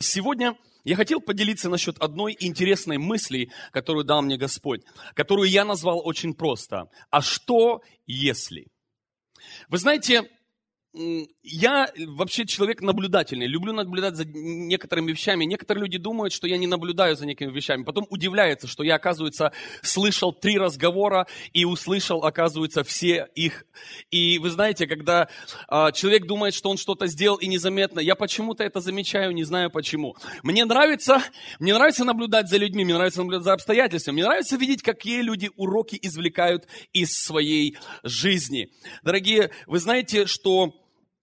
Сегодня я хотел поделиться насчет одной интересной мысли, которую дал мне Господь, которую я назвал очень просто. А что если? Вы знаете, я вообще человек наблюдательный, люблю наблюдать за некоторыми вещами. Некоторые люди думают, что я не наблюдаю за некими вещами. Потом удивляются, что я, оказывается, слышал 3 разговора и услышал, оказывается, все их. И вы знаете, когда человек думает, что он что-то сделал и незаметно, я почему-то это замечаю, не знаю почему. Мне нравится наблюдать за людьми, мне нравится наблюдать за обстоятельствами, мне нравится видеть, какие люди уроки извлекают из своей жизни. Дорогие, вы знаете, что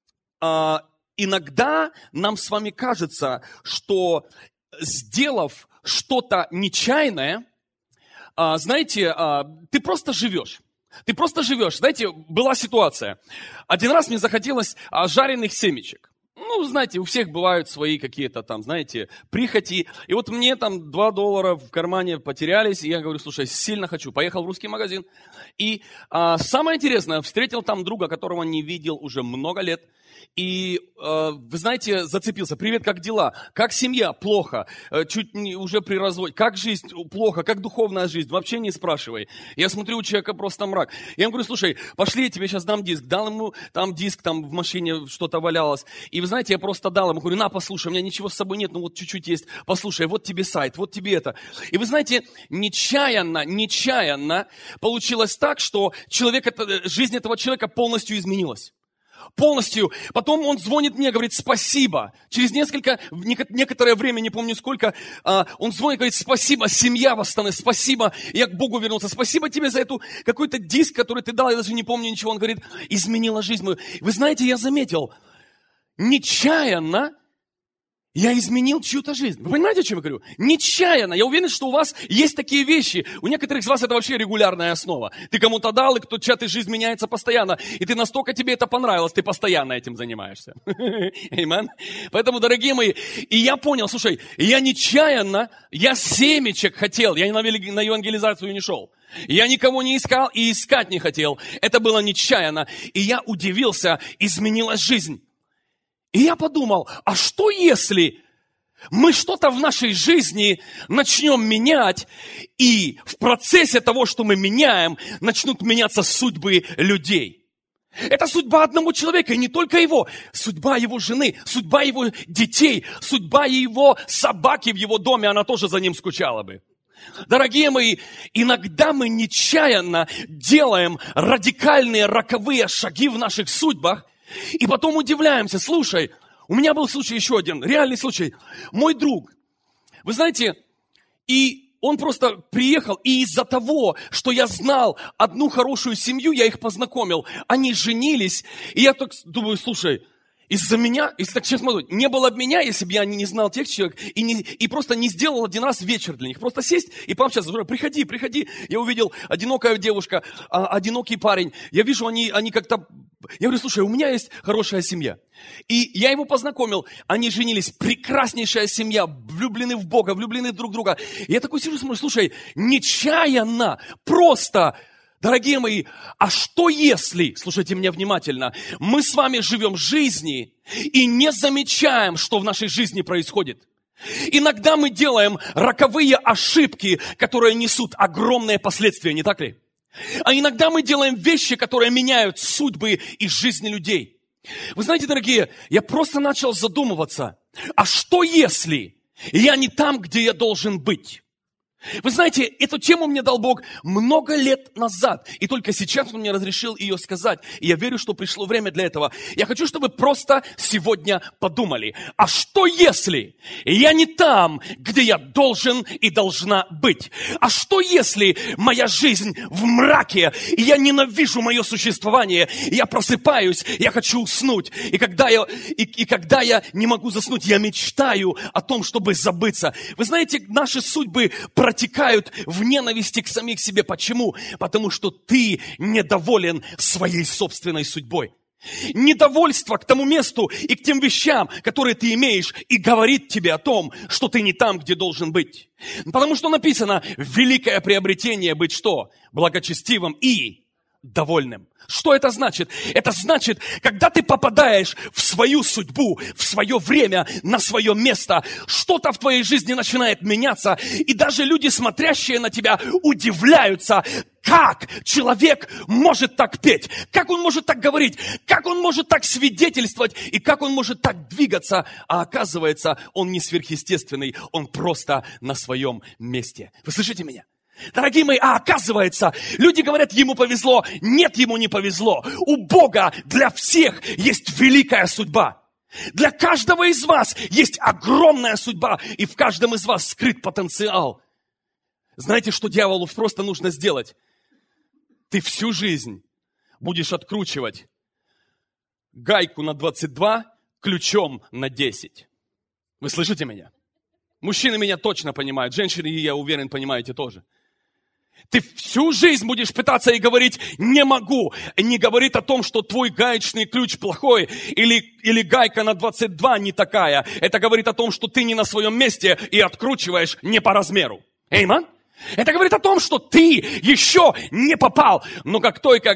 иногда нам с вами кажется, что сделав что-то нечаянное, знаете, ты просто живешь. Ты просто живешь. Знаете, была ситуация. Один раз мне захотелось жареных семечек. Ну, знаете, у всех бывают свои какие-то там, знаете, прихоти. И вот мне там $2 в кармане потерялись, и я говорю, слушай, сильно хочу. Поехал в русский магазин. И самое интересное, встретил там друга, которого не видел уже много лет. И, вы знаете, зацепился. Привет, как дела? Как семья? Плохо. Чуть не уже при разводе. Как жизнь? Плохо. Как духовная жизнь? Вообще не спрашивай. Я смотрю, у человека просто мрак. Я ему говорю, слушай, пошли, я тебе сейчас дам диск. Дал ему там диск, там в машине что-то валялось. И вы знаете, я просто дал ему. Говорю, на, послушай, у меня ничего с собой нет, ну вот чуть-чуть есть. Послушай, вот тебе сайт, вот тебе это. И вы знаете, нечаянно получилось так, что жизнь этого человека полностью изменилась. Полностью. Потом он звонит мне, говорит, спасибо. Через некоторое время, не помню сколько, он звонит, говорит, спасибо, семья восстановилась, спасибо, я к Богу вернулся. Спасибо тебе за эту какой-то диск, который ты дал, я даже не помню ничего. Он говорит, изменила жизнь мою. Вы знаете, я заметил, нечаянно я изменил чью-то жизнь. Вы понимаете, о чем я говорю? Нечаянно. Я уверен, что у вас есть такие вещи. У некоторых из вас это вообще регулярная основа. Ты кому-то дал, и чья-то жизнь меняется постоянно. И ты настолько тебе это понравилось, ты постоянно этим занимаешься. Аминь. Поэтому, дорогие мои, и я понял, слушай, я семечек хотел. Я на евангелизацию не шел. Я никого не искал и искать не хотел. Это было нечаянно. И я удивился, изменилась жизнь. И я подумал, а что если мы что-то в нашей жизни начнем менять, и в процессе того, что мы меняем, начнут меняться судьбы людей? Это судьба одного человека, и не только его. Судьба его жены, судьба его детей, судьба его собаки в его доме, она тоже за ним скучала бы. Дорогие мои, иногда мы нечаянно делаем радикальные роковые шаги в наших судьбах, и потом удивляемся, слушай, у меня был случай еще один, реальный случай. Мой друг, вы знаете, и он просто приехал, и из-за того, что я знал одну хорошую семью, я их познакомил, они женились, и я так думаю, слушай, из-за меня, если так честно смотреть, не было бы меня, если бы я не знал тех человек и просто не сделал один раз вечер для них. Просто сесть и пообщаться. Приходи. Я увидел одинокая девушка, одинокий парень. Я вижу, они как-то... Я говорю, слушай, у меня есть хорошая семья. И я его познакомил. Они женились. Прекраснейшая семья. Влюблены в Бога, влюблены друг в друга. И я такой сижу, смотрю, слушай, нечаянно, просто... Дорогие мои, а что если, слушайте меня внимательно, мы с вами живем в жизни и не замечаем, что в нашей жизни происходит? Иногда мы делаем роковые ошибки, которые несут огромные последствия, не так ли? А иногда мы делаем вещи, которые меняют судьбы и жизни людей. Вы знаете, дорогие, я просто начал задумываться, а что если я не там, где я должен быть? Вы знаете, эту тему мне дал Бог много лет назад, и только сейчас Он мне разрешил ее сказать, и я верю, что пришло время для этого. Я хочу, чтобы просто сегодня подумали, а что если я не там, где я должен и должна быть? А что если моя жизнь в мраке, и я ненавижу мое существование, и я просыпаюсь, я хочу уснуть, и когда я не могу заснуть, я мечтаю о том, чтобы забыться. Вы знаете, наши судьбы протекают в ненависти к самих себе. Почему? Потому что ты недоволен своей собственной судьбой. Недовольство к тому месту и к тем вещам, которые ты имеешь, и говорит тебе о том, что ты не там, где должен быть. Потому что написано, великое приобретение быть что? Благочестивым и довольным. Что это значит? Это значит, когда ты попадаешь в свою судьбу, в свое время, на свое место, что-то в твоей жизни начинает меняться, и даже люди, смотрящие на тебя, удивляются, как человек может так петь, как он может так говорить, как он может так свидетельствовать, и как он может так двигаться, а оказывается, он не сверхъестественный, он просто на своем месте. Вы слышите меня? Дорогие мои, а оказывается, люди говорят, ему повезло. Нет, ему не повезло. У Бога для всех есть великая судьба. Для каждого из вас есть огромная судьба, и в каждом из вас скрыт потенциал. Знаете, что дьяволу просто нужно сделать? Ты всю жизнь будешь откручивать гайку на 22 ключом на 10. Вы слышите меня? Мужчины меня точно понимают, женщины, я уверен, понимаете тоже. Ты всю жизнь будешь пытаться и говорить «не могу». Не говорит о том, что твой гаечный ключ плохой или гайка на 22 не такая. Это говорит о том, что ты не на своем месте и откручиваешь не по размеру. Эйман? Это говорит о том, что ты еще не попал. Но как только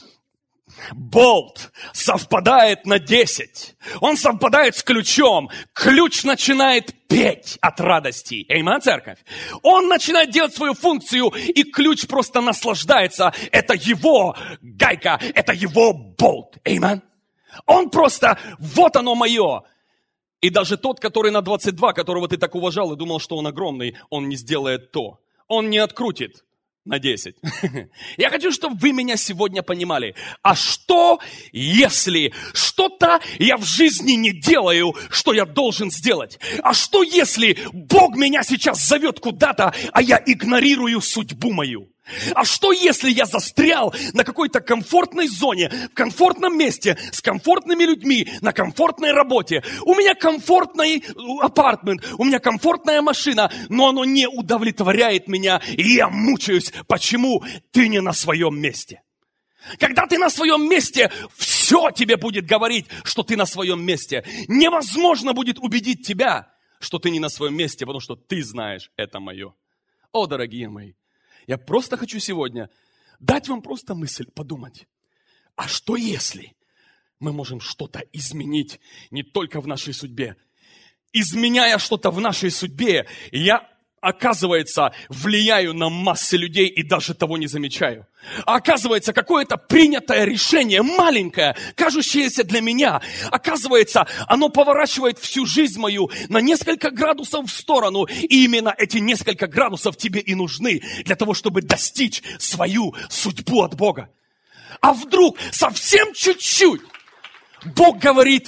болт совпадает на 10, он совпадает с ключом, ключ начинает петь от радости. Эйман, церковь? Он начинает делать свою функцию, и ключ просто наслаждается. Это его гайка, это его болт. Эйман? Он просто, вот оно мое. И даже тот, который на 22, которого ты так уважал и думал, что он огромный, он не сделает то. Он не открутит на 10. Я хочу, чтобы вы меня сегодня понимали. А что, если что-то я в жизни не делаю, что я должен сделать? А что, если Бог меня сейчас зовет куда-то, а я игнорирую судьбу мою? А что, если я застрял на какой-то комфортной зоне, в комфортном месте, с комфортными людьми, на комфортной работе? У меня комфортный апартмент, у меня комфортная машина, но оно не удовлетворяет меня, и я мучаюсь. Почему ты не на своем месте? Когда ты на своем месте, все тебе будет говорить, что ты на своем месте. Невозможно будет убедить тебя, что ты не на своем месте, потому что ты знаешь, это мое. О, дорогие мои! Я просто хочу сегодня дать вам просто мысль подумать. А что если мы можем что-то изменить не только в нашей судьбе? Изменяя что-то в нашей судьбе, я, оказывается, влияю на массы людей и даже того не замечаю. А оказывается, какое-то принятое решение, маленькое, кажущееся для меня, оказывается, оно поворачивает всю жизнь мою на несколько градусов в сторону. И именно эти несколько градусов тебе и нужны для того, чтобы достичь свою судьбу от Бога. А вдруг совсем чуть-чуть Бог говорит,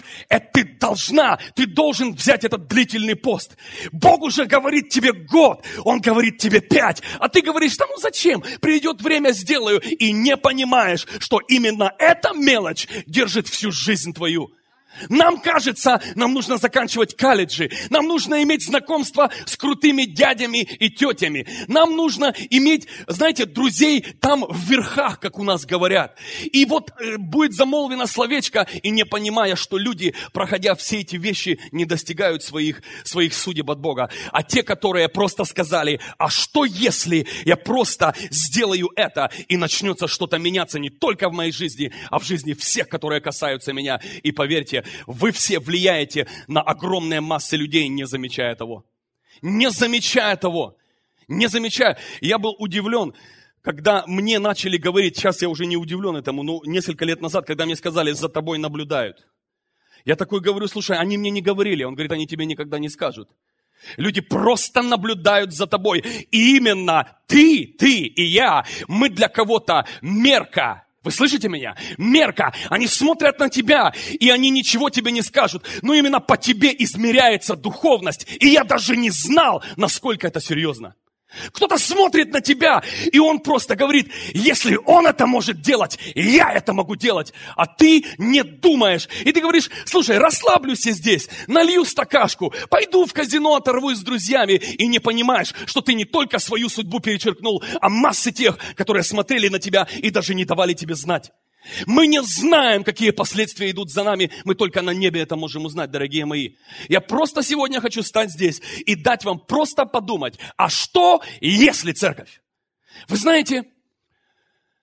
ты должен взять этот длительный пост. Бог уже говорит тебе год, Он говорит тебе 5, а ты говоришь, да ну зачем, придет время, сделаю, и не понимаешь, что именно эта мелочь держит всю жизнь твою. Нам кажется, нам нужно заканчивать колледжи, нам нужно иметь знакомство с крутыми дядями и тетями, нам нужно иметь, знаете, друзей там в верхах, как у нас говорят. И вот будет замолвено словечко, и не понимая, что люди, проходя все эти вещи, не достигают своих судеб от Бога. А те, которые просто сказали, а что если я просто сделаю это, и начнется что-то меняться не только в моей жизни, а в жизни всех, которые касаются меня. И поверьте, вы все влияете на огромные массы людей, не замечая того. Не замечая того. Не замечая. Я был удивлен, когда мне начали говорить, сейчас я уже не удивлен этому, но несколько лет назад, когда мне сказали, за тобой наблюдают. Я такой говорю, слушай, они мне не говорили. Он говорит, они тебе никогда не скажут. Люди просто наблюдают за тобой. И именно ты и я, мы для кого-то мерка. Вы слышите меня? Мерка. Они смотрят на тебя, и они ничего тебе не скажут. Но именно по тебе измеряется духовность. И я даже не знал, насколько это серьезно. Кто-то смотрит на тебя, и он просто говорит, если он это может делать, я это могу делать. А ты не думаешь. И ты говоришь, слушай, расслаблюсь я здесь, налью стакашку, пойду в казино, оторвусь с друзьями. И не понимаешь, что ты не только свою судьбу перечеркнул, а массы тех, которые смотрели на тебя и даже не давали тебе знать. Мы не знаем, какие последствия идут за нами. Мы только на небе это можем узнать, дорогие мои. Я просто сегодня хочу стать здесь и дать вам просто подумать, а что, если церковь? Вы знаете,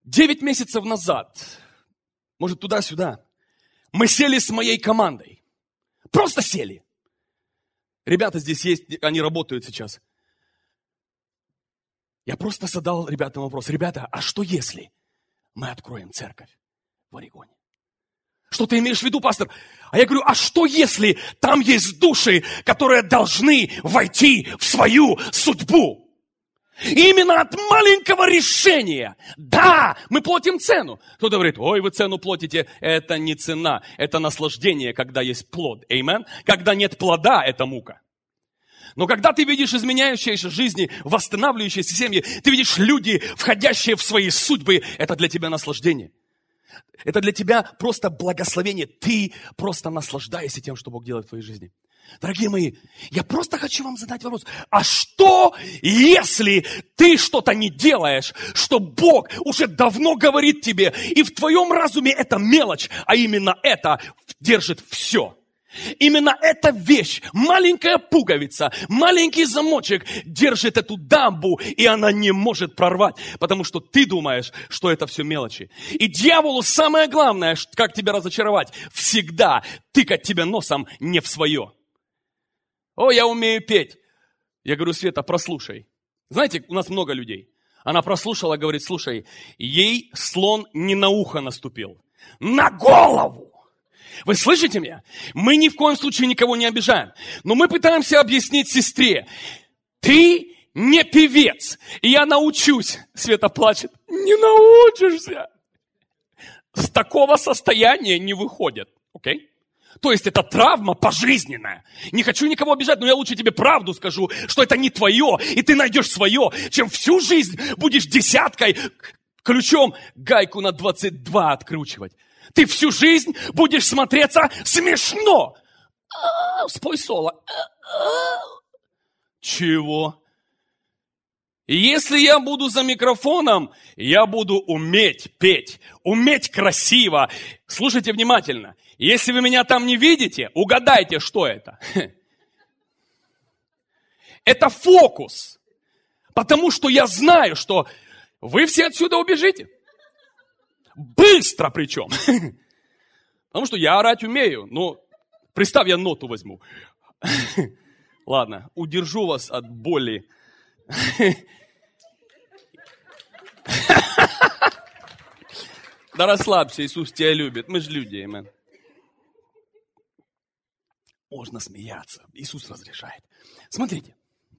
9 месяцев назад, может, туда-сюда, мы сели с моей командой. Просто сели. Ребята здесь есть, они работают сейчас. Я просто задал ребятам вопрос. Ребята, а что если мы откроем церковь в Орегоне? Что ты имеешь в виду, пастор? А я говорю, а что если там есть души, которые должны войти в свою судьбу? И именно от маленького решения. Да, мы платим цену. Кто-то говорит, ой, вы цену платите. Это не цена, это наслаждение, когда есть плод. Аминь. Когда нет плода, это мука. Но когда ты видишь изменяющиеся жизни, восстанавливающиеся семьи, ты видишь люди, входящие в свои судьбы, это для тебя наслаждение. Это для тебя просто благословение. Ты просто наслаждаешься тем, что Бог делает в твоей жизни. Дорогие мои, я просто хочу вам задать вопрос. А что, если ты что-то не делаешь, что Бог уже давно говорит тебе, и в твоем разуме это мелочь, а именно это держит все? Именно эта вещь, маленькая пуговица, маленький замочек держит эту дамбу, и она не может прорвать, потому что ты думаешь, что это все мелочи. И дьяволу самое главное, как тебя разочаровать, всегда тыкать тебя носом не в свое. О, я умею петь. Я говорю, Света, прослушай. Знаете, у нас много людей. Она прослушала, говорит, слушай, ей слон не на ухо наступил, на голову. Вы слышите меня? Мы ни в коем случае никого не обижаем. Но мы пытаемся объяснить сестре. Ты не певец. И я научусь. Света плачет. Не научишься. С такого состояния не выходят. Окей? То есть это травма пожизненная. Не хочу никого обижать, но я лучше тебе правду скажу, что это не твое, и ты найдешь свое, чем всю жизнь будешь десяткой ключом гайку на 22 откручивать. Ты всю жизнь будешь смотреться смешно. Спой соло. Чего? И если я буду за микрофоном, я буду уметь петь, уметь красиво. Слушайте внимательно. Если вы меня там не видите, угадайте, что это. Это фокус. Потому что я знаю, что вы все отсюда убежите. Быстро причем. Потому что я орать умею. Но представь, я ноту возьму. Ладно, удержу вас от боли. Да расслабься, Иисус тебя любит. Мы же люди, аминь. Можно смеяться. Иисус разрешает. Смотрите.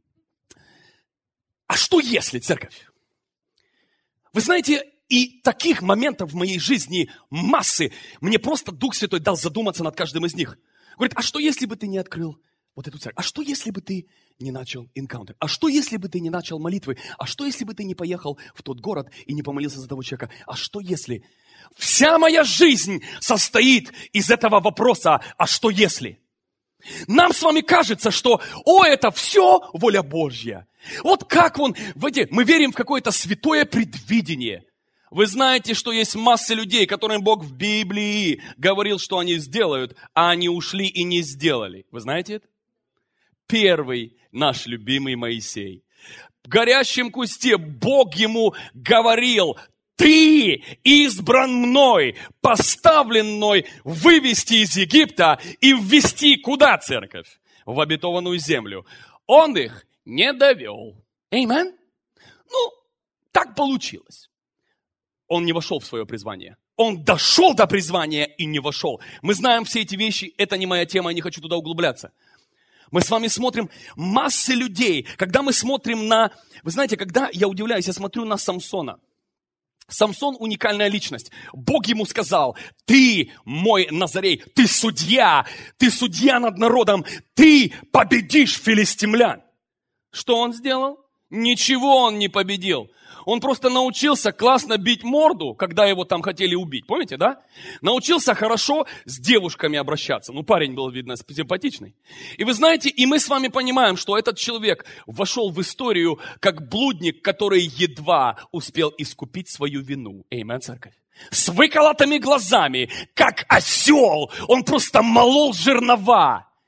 А что если, церковь? Вы знаете, и таких моментов в моей жизни массы. Мне просто Дух Святой дал задуматься над каждым из них. Говорит, а что если бы ты не открыл вот эту церковь? А что если бы ты не начал энкаунтер? А что если бы ты не начал молитвы? А что если бы ты не поехал в тот город и не помолился за того человека? А что если? Вся моя жизнь состоит из этого вопроса, а что если? Нам с вами кажется, что, это все воля Божья. Вот как мы верим в какое-то святое предвидение. Вы знаете, что есть масса людей, которым Бог в Библии говорил, что они сделают, а они ушли и не сделали. Вы знаете это? Первый наш любимый Моисей. В горящем кусте Бог ему говорил, ты избран мной, поставлен мной вывести из Египта и ввести куда, церковь? В обетованную землю. Он их не довел. Аминь? Так получилось. Он не вошел в свое призвание. Он дошел до призвания и не вошел. Мы знаем все эти вещи, это не моя тема, я не хочу туда углубляться. Мы с вами смотрим массы людей. Когда мы смотрим вы знаете, когда я удивляюсь, я смотрю на Самсона. Самсон уникальная личность. Бог ему сказал, ты мой Назарей, ты судья над народом, ты победишь филистимлян. Что он сделал? Ничего он не победил. Он просто научился классно бить морду, когда его там хотели убить. Помните, да? Научился хорошо с девушками обращаться. Парень был, видно, симпатичный. И вы знаете, и мы с вами понимаем, что этот человек вошел в историю как блудник, который едва успел искупить свою вину. Аминь, церковь. С выколотыми глазами, как осел, он просто молол жернова.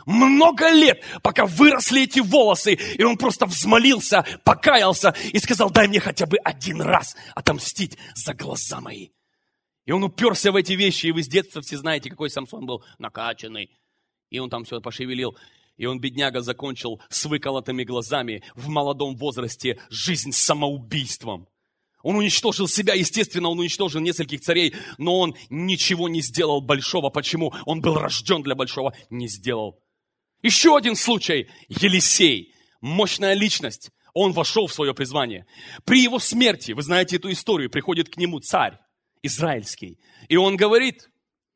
Много лет, пока выросли эти волосы, и он просто взмолился, покаялся и сказал: дай мне хотя бы один раз отомстить за глаза мои. И он уперся в эти вещи, и вы с детства все знаете, какой Самсон был накачанный. И он там все пошевелил. И он, бедняга, закончил с выколотыми глазами в молодом возрасте жизнь самоубийством. Он уничтожил себя, естественно, он уничтожил нескольких царей, но он ничего не сделал большого. Почему? Он был рожден для большого, не сделал. Еще один случай. Елисей, мощная личность. Он вошел в свое призвание. При его смерти, вы знаете эту историю, приходит к нему царь израильский. И он говорит,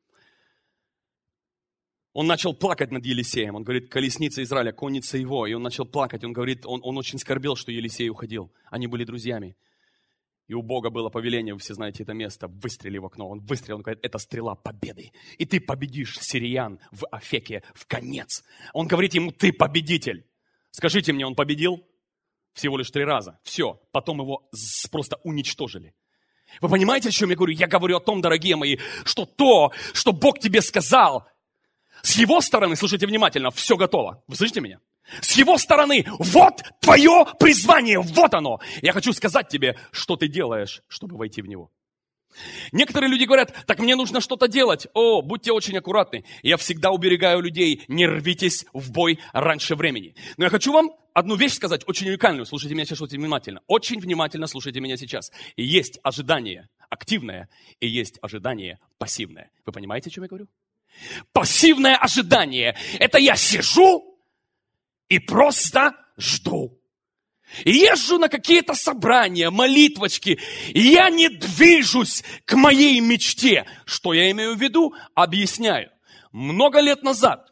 он начал плакать над Елисеем. Он говорит: колесница Израиля, конница его. И он начал плакать. Он говорит, он очень скорбел, что Елисей уходил. Они были друзьями. И у Бога было повеление, вы все знаете это место, выстрели в окно. Он выстрелил, он говорит: это стрела победы. И ты победишь сириян в Афеке в конец. Он говорит ему: ты победитель. Скажите мне, он победил? Всего лишь 3 раза. Все. Потом его просто уничтожили. Вы понимаете, о чем я говорю? Я говорю о том, дорогие мои, что то, что Бог тебе сказал, с его стороны, слушайте внимательно, все готово. Вы слышите меня? С его стороны, вот твое призвание, вот оно. Я хочу сказать тебе, что ты делаешь, чтобы войти в него. Некоторые люди говорят: так мне нужно что-то делать. О, будьте очень аккуратны. Я всегда уберегаю людей: не рвитесь в бой раньше времени. Но я хочу вам одну вещь сказать, очень уникальную. Слушайте меня сейчас очень внимательно. Очень внимательно слушайте меня сейчас. И есть ожидание активное, и есть ожидание пассивное. Вы понимаете, о чем я говорю? Пассивное ожидание – это я сижу и просто жду. И езжу на какие-то собрания, молитвочки, и я не движусь к моей мечте. Что я имею в виду? Объясняю. Много лет назад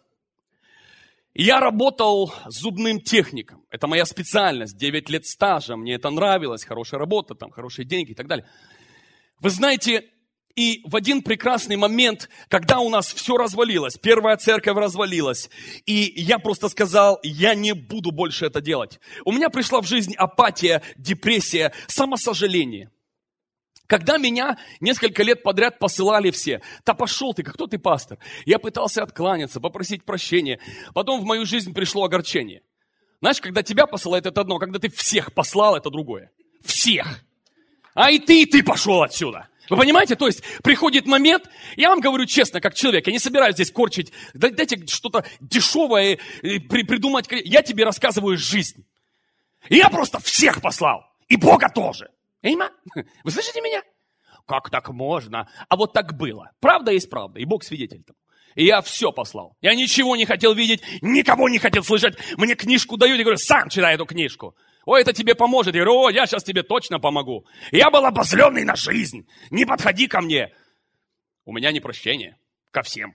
я работал зубным техником. Это моя специальность, 9 лет стажа, мне это нравилось, хорошая работа, там, хорошие деньги и так далее. Вы знаете, и в один прекрасный момент, когда у нас все развалилось, первая церковь развалилась, и я просто сказал: я не буду больше это делать. У меня пришла в жизнь апатия, депрессия, самосожаление. Когда меня несколько лет подряд посылали все: да пошел ты, кто ты, пастор? Я пытался откланяться, попросить прощения. Потом в мою жизнь пришло огорчение. Знаешь, когда тебя посылают, это одно, когда ты всех послал, это другое. Всех. А и ты пошел отсюда. Вы понимаете? То есть приходит момент, я вам говорю честно, как человек, я не собираюсь здесь корчить, дайте что-то дешевое придумать. Я тебе рассказываю жизнь. И я просто всех послал. И Бога тоже. Эйма? Вы слышите меня? Как так можно? А вот так было. Правда есть правда, и Бог свидетель тому. И я все послал. Я ничего не хотел видеть, никого не хотел слышать. Мне книжку дают, я говорю: сам читай эту книжку. Ой, это тебе поможет. Я говорю: о, я сейчас тебе точно помогу. Я был обозленный на жизнь. Не подходи ко мне. У меня непрощение ко всем.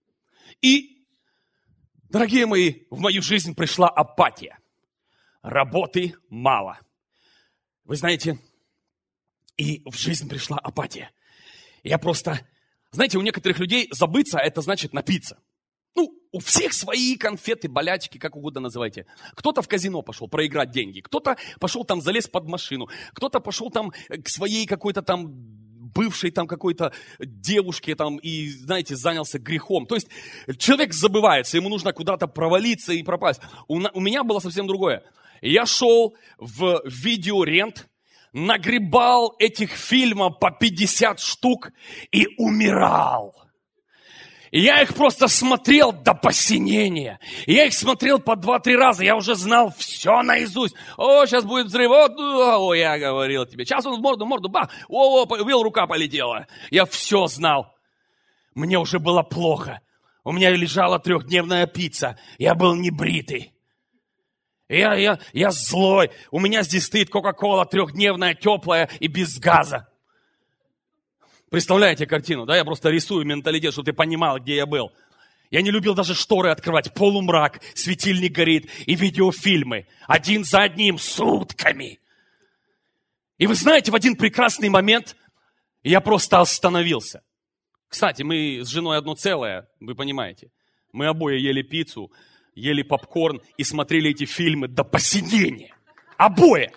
И, дорогие мои, в мою жизнь пришла апатия. Работы мало. Вы знаете, и в жизнь пришла апатия. Я просто, знаете, у некоторых людей забыться, это значит напиться. Ну, у всех свои конфеты, болячки, как угодно называйте. Кто-то в казино пошел проиграть деньги, кто-то пошел там, залез под машину, кто-то пошел там к своей какой-то там бывшей там какой-то девушке там и, знаете, занялся грехом. То есть человек забывается, ему нужно куда-то провалиться и пропасть. У меня было совсем другое. Я шел в видеорент, нагребал этих фильмов по 50 штук и умирал. И я их просто смотрел до посинения. Я их смотрел по 2-3 раза. Я уже знал все наизусть. О, сейчас будет взрыв. О, я говорил тебе. Сейчас он в морду, бах. О, рука полетела. Я все знал. Мне уже было плохо. У меня лежала 3-дневная пицца. Я был небритый. Я злой. У меня здесь стоит Кока-Кола 3-дневная, теплая и без газа. Представляете картину, да? Я просто рисую менталитет, чтобы ты понимал, где я был. Я не любил даже шторы открывать. Полумрак, светильник горит и видеофильмы. Один за одним, сутками. И вы знаете, в один прекрасный момент я просто остановился. Кстати, мы с женой одно целое, вы понимаете. Мы обои ели пиццу, ели попкорн и смотрели эти фильмы до посинения. Обои.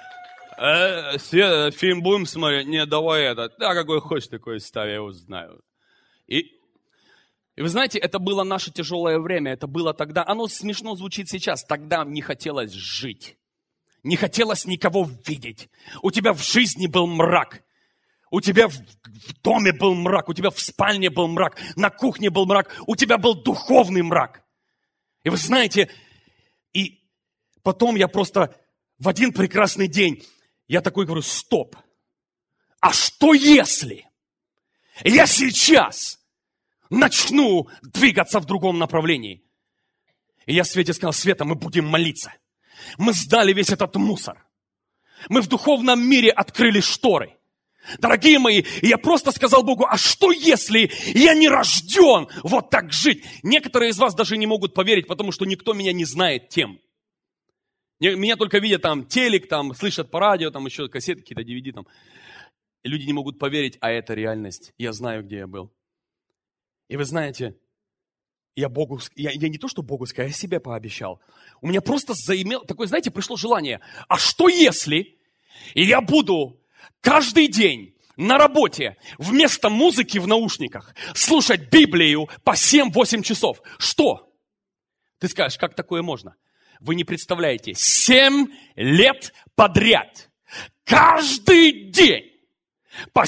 Фильм будем смотреть? Не, давай это. Да, какой хочешь, такой ставь, я его знаю. И И вы знаете, это было наше тяжелое время, это было тогда, оно смешно звучит сейчас, тогда не хотелось жить, не хотелось никого видеть. У тебя в жизни был мрак, у тебя в доме был мрак, у тебя в спальне был мрак, на кухне был мрак, у тебя был духовный мрак. И вы знаете, и потом я просто в один прекрасный день, я такой говорю, стоп, а что если я сейчас начну двигаться в другом направлении? И я Свете сказал, Света, мы будем молиться. Мы сдали весь этот мусор. Мы в духовном мире открыли шторы. Дорогие мои, я просто сказал Богу, а что если я не рожден вот так жить? Некоторые из вас даже не могут поверить, потому что никто меня не знает тем. Меня только видят там телек, там слышат по радио, там еще кассеты, какие-то DVD там. Люди не могут поверить, а это реальность. Я знаю, где я был. И вы знаете, я не то, что Богу сказал, я себе пообещал. У меня просто заимел, такое, знаете, пришло желание. А что если я буду каждый день на работе вместо музыки в наушниках слушать Библию по 7-8 часов? Что? Ты скажешь, как такое можно? Вы не представляете, 7 лет подряд, каждый день, по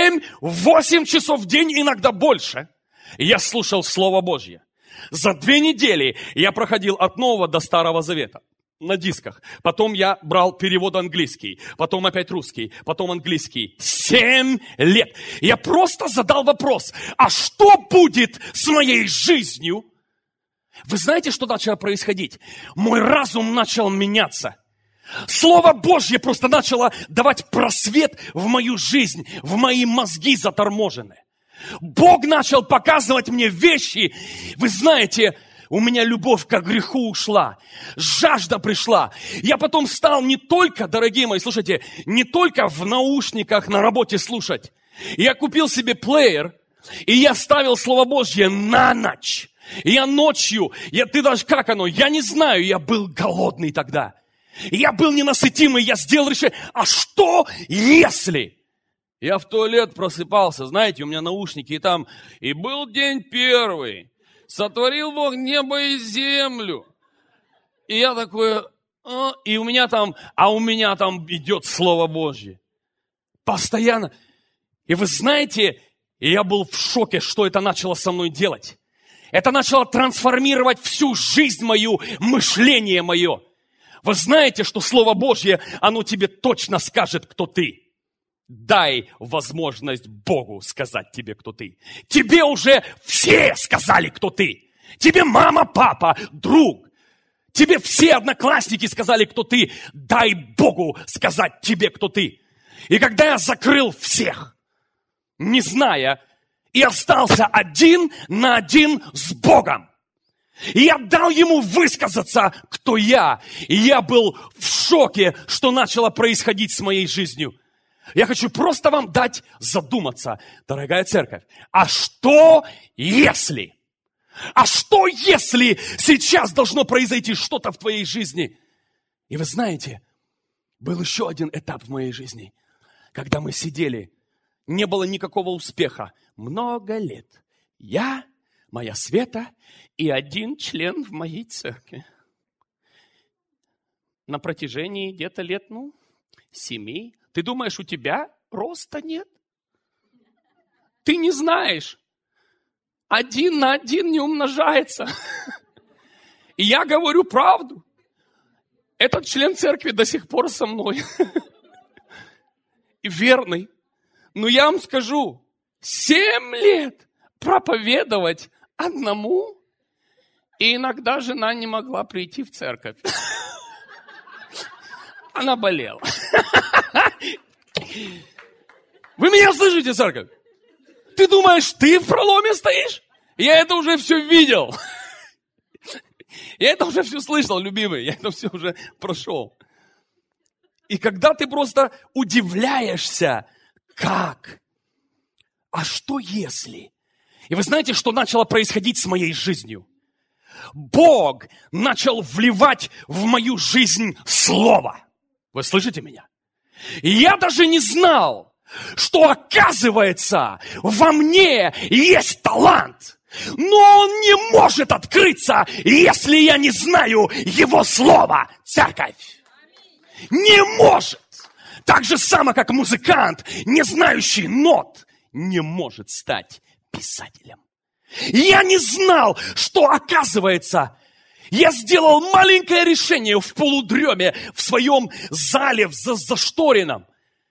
7-8 часов в день, иногда больше, я слушал Слово Божье. За 2 недели я проходил от Нового до Старого Завета на дисках. Потом я брал перевод английский, потом опять русский, потом английский. 7 лет. Я просто задал вопрос, а что будет с моей жизнью? Вы знаете, что начало происходить? Мой разум начал меняться. Слово Божье просто начало давать просвет в мою жизнь, в мои мозги заторможенные. Бог начал показывать мне вещи. Вы знаете, у меня любовь к греху ушла, жажда пришла. Я потом стал не только, дорогие мои, слушайте, не только в наушниках на работе слушать. Я купил себе плеер, и я ставил Слово Божье на ночь. Я ночью, ты даже как оно, я не знаю, я был голодный тогда. Я был ненасытимый, я сделал решение, а что если? Я в туалет просыпался, знаете, у меня наушники, и был день первый, сотворил Бог небо и землю. И я такой, и у меня там идет Слово Божье. Постоянно. И вы знаете, я был в шоке, что это начало со мной делать. Это начало трансформировать всю жизнь мою, мышление мое. Вы знаете, что Слово Божье, оно тебе точно скажет, кто ты. Дай возможность Богу сказать тебе, кто ты. Тебе уже все сказали, кто ты. Тебе мама, папа, друг. Тебе все одноклассники сказали, кто ты. Дай Богу сказать тебе, кто ты. И когда я закрыл всех, не зная, и остался 1 на 1 с Богом. И я дал ему высказаться, кто я. И я был в шоке, что начало происходить с моей жизнью. Я хочу просто вам дать задуматься, дорогая церковь. А что если? А что если сейчас должно произойти что-то в твоей жизни? И вы знаете, был еще один этап в моей жизни, когда мы сидели, не было никакого успеха. Много лет. Я, моя Света и 1 член в моей церкви. На протяжении где-то лет, 7. Ты думаешь, у тебя роста нет? Ты не знаешь. 1 на 1 не умножается. И я говорю правду. Этот член церкви до сих пор со мной. И верный. Но я вам скажу, 7 лет проповедовать одному, и иногда жена не могла прийти в церковь. Она болела. Вы меня слышите, церковь? Ты думаешь, ты в проломе стоишь? Я это уже все видел. Я это уже все слышал, любимый. Я это все уже прошел. И когда ты просто удивляешься, как? А что если? И вы знаете, что начало происходить с моей жизнью? Бог начал вливать в мою жизнь Слово. Вы слышите меня? И я даже не знал, что, оказывается, во мне есть талант. Но он не может открыться, если я не знаю его слова, церковь. Не может. Так же само, как музыкант, не знающий нот, не может стать писателем. Я не знал, что, оказывается, я сделал маленькое решение в полудреме в своем зале зашторенном.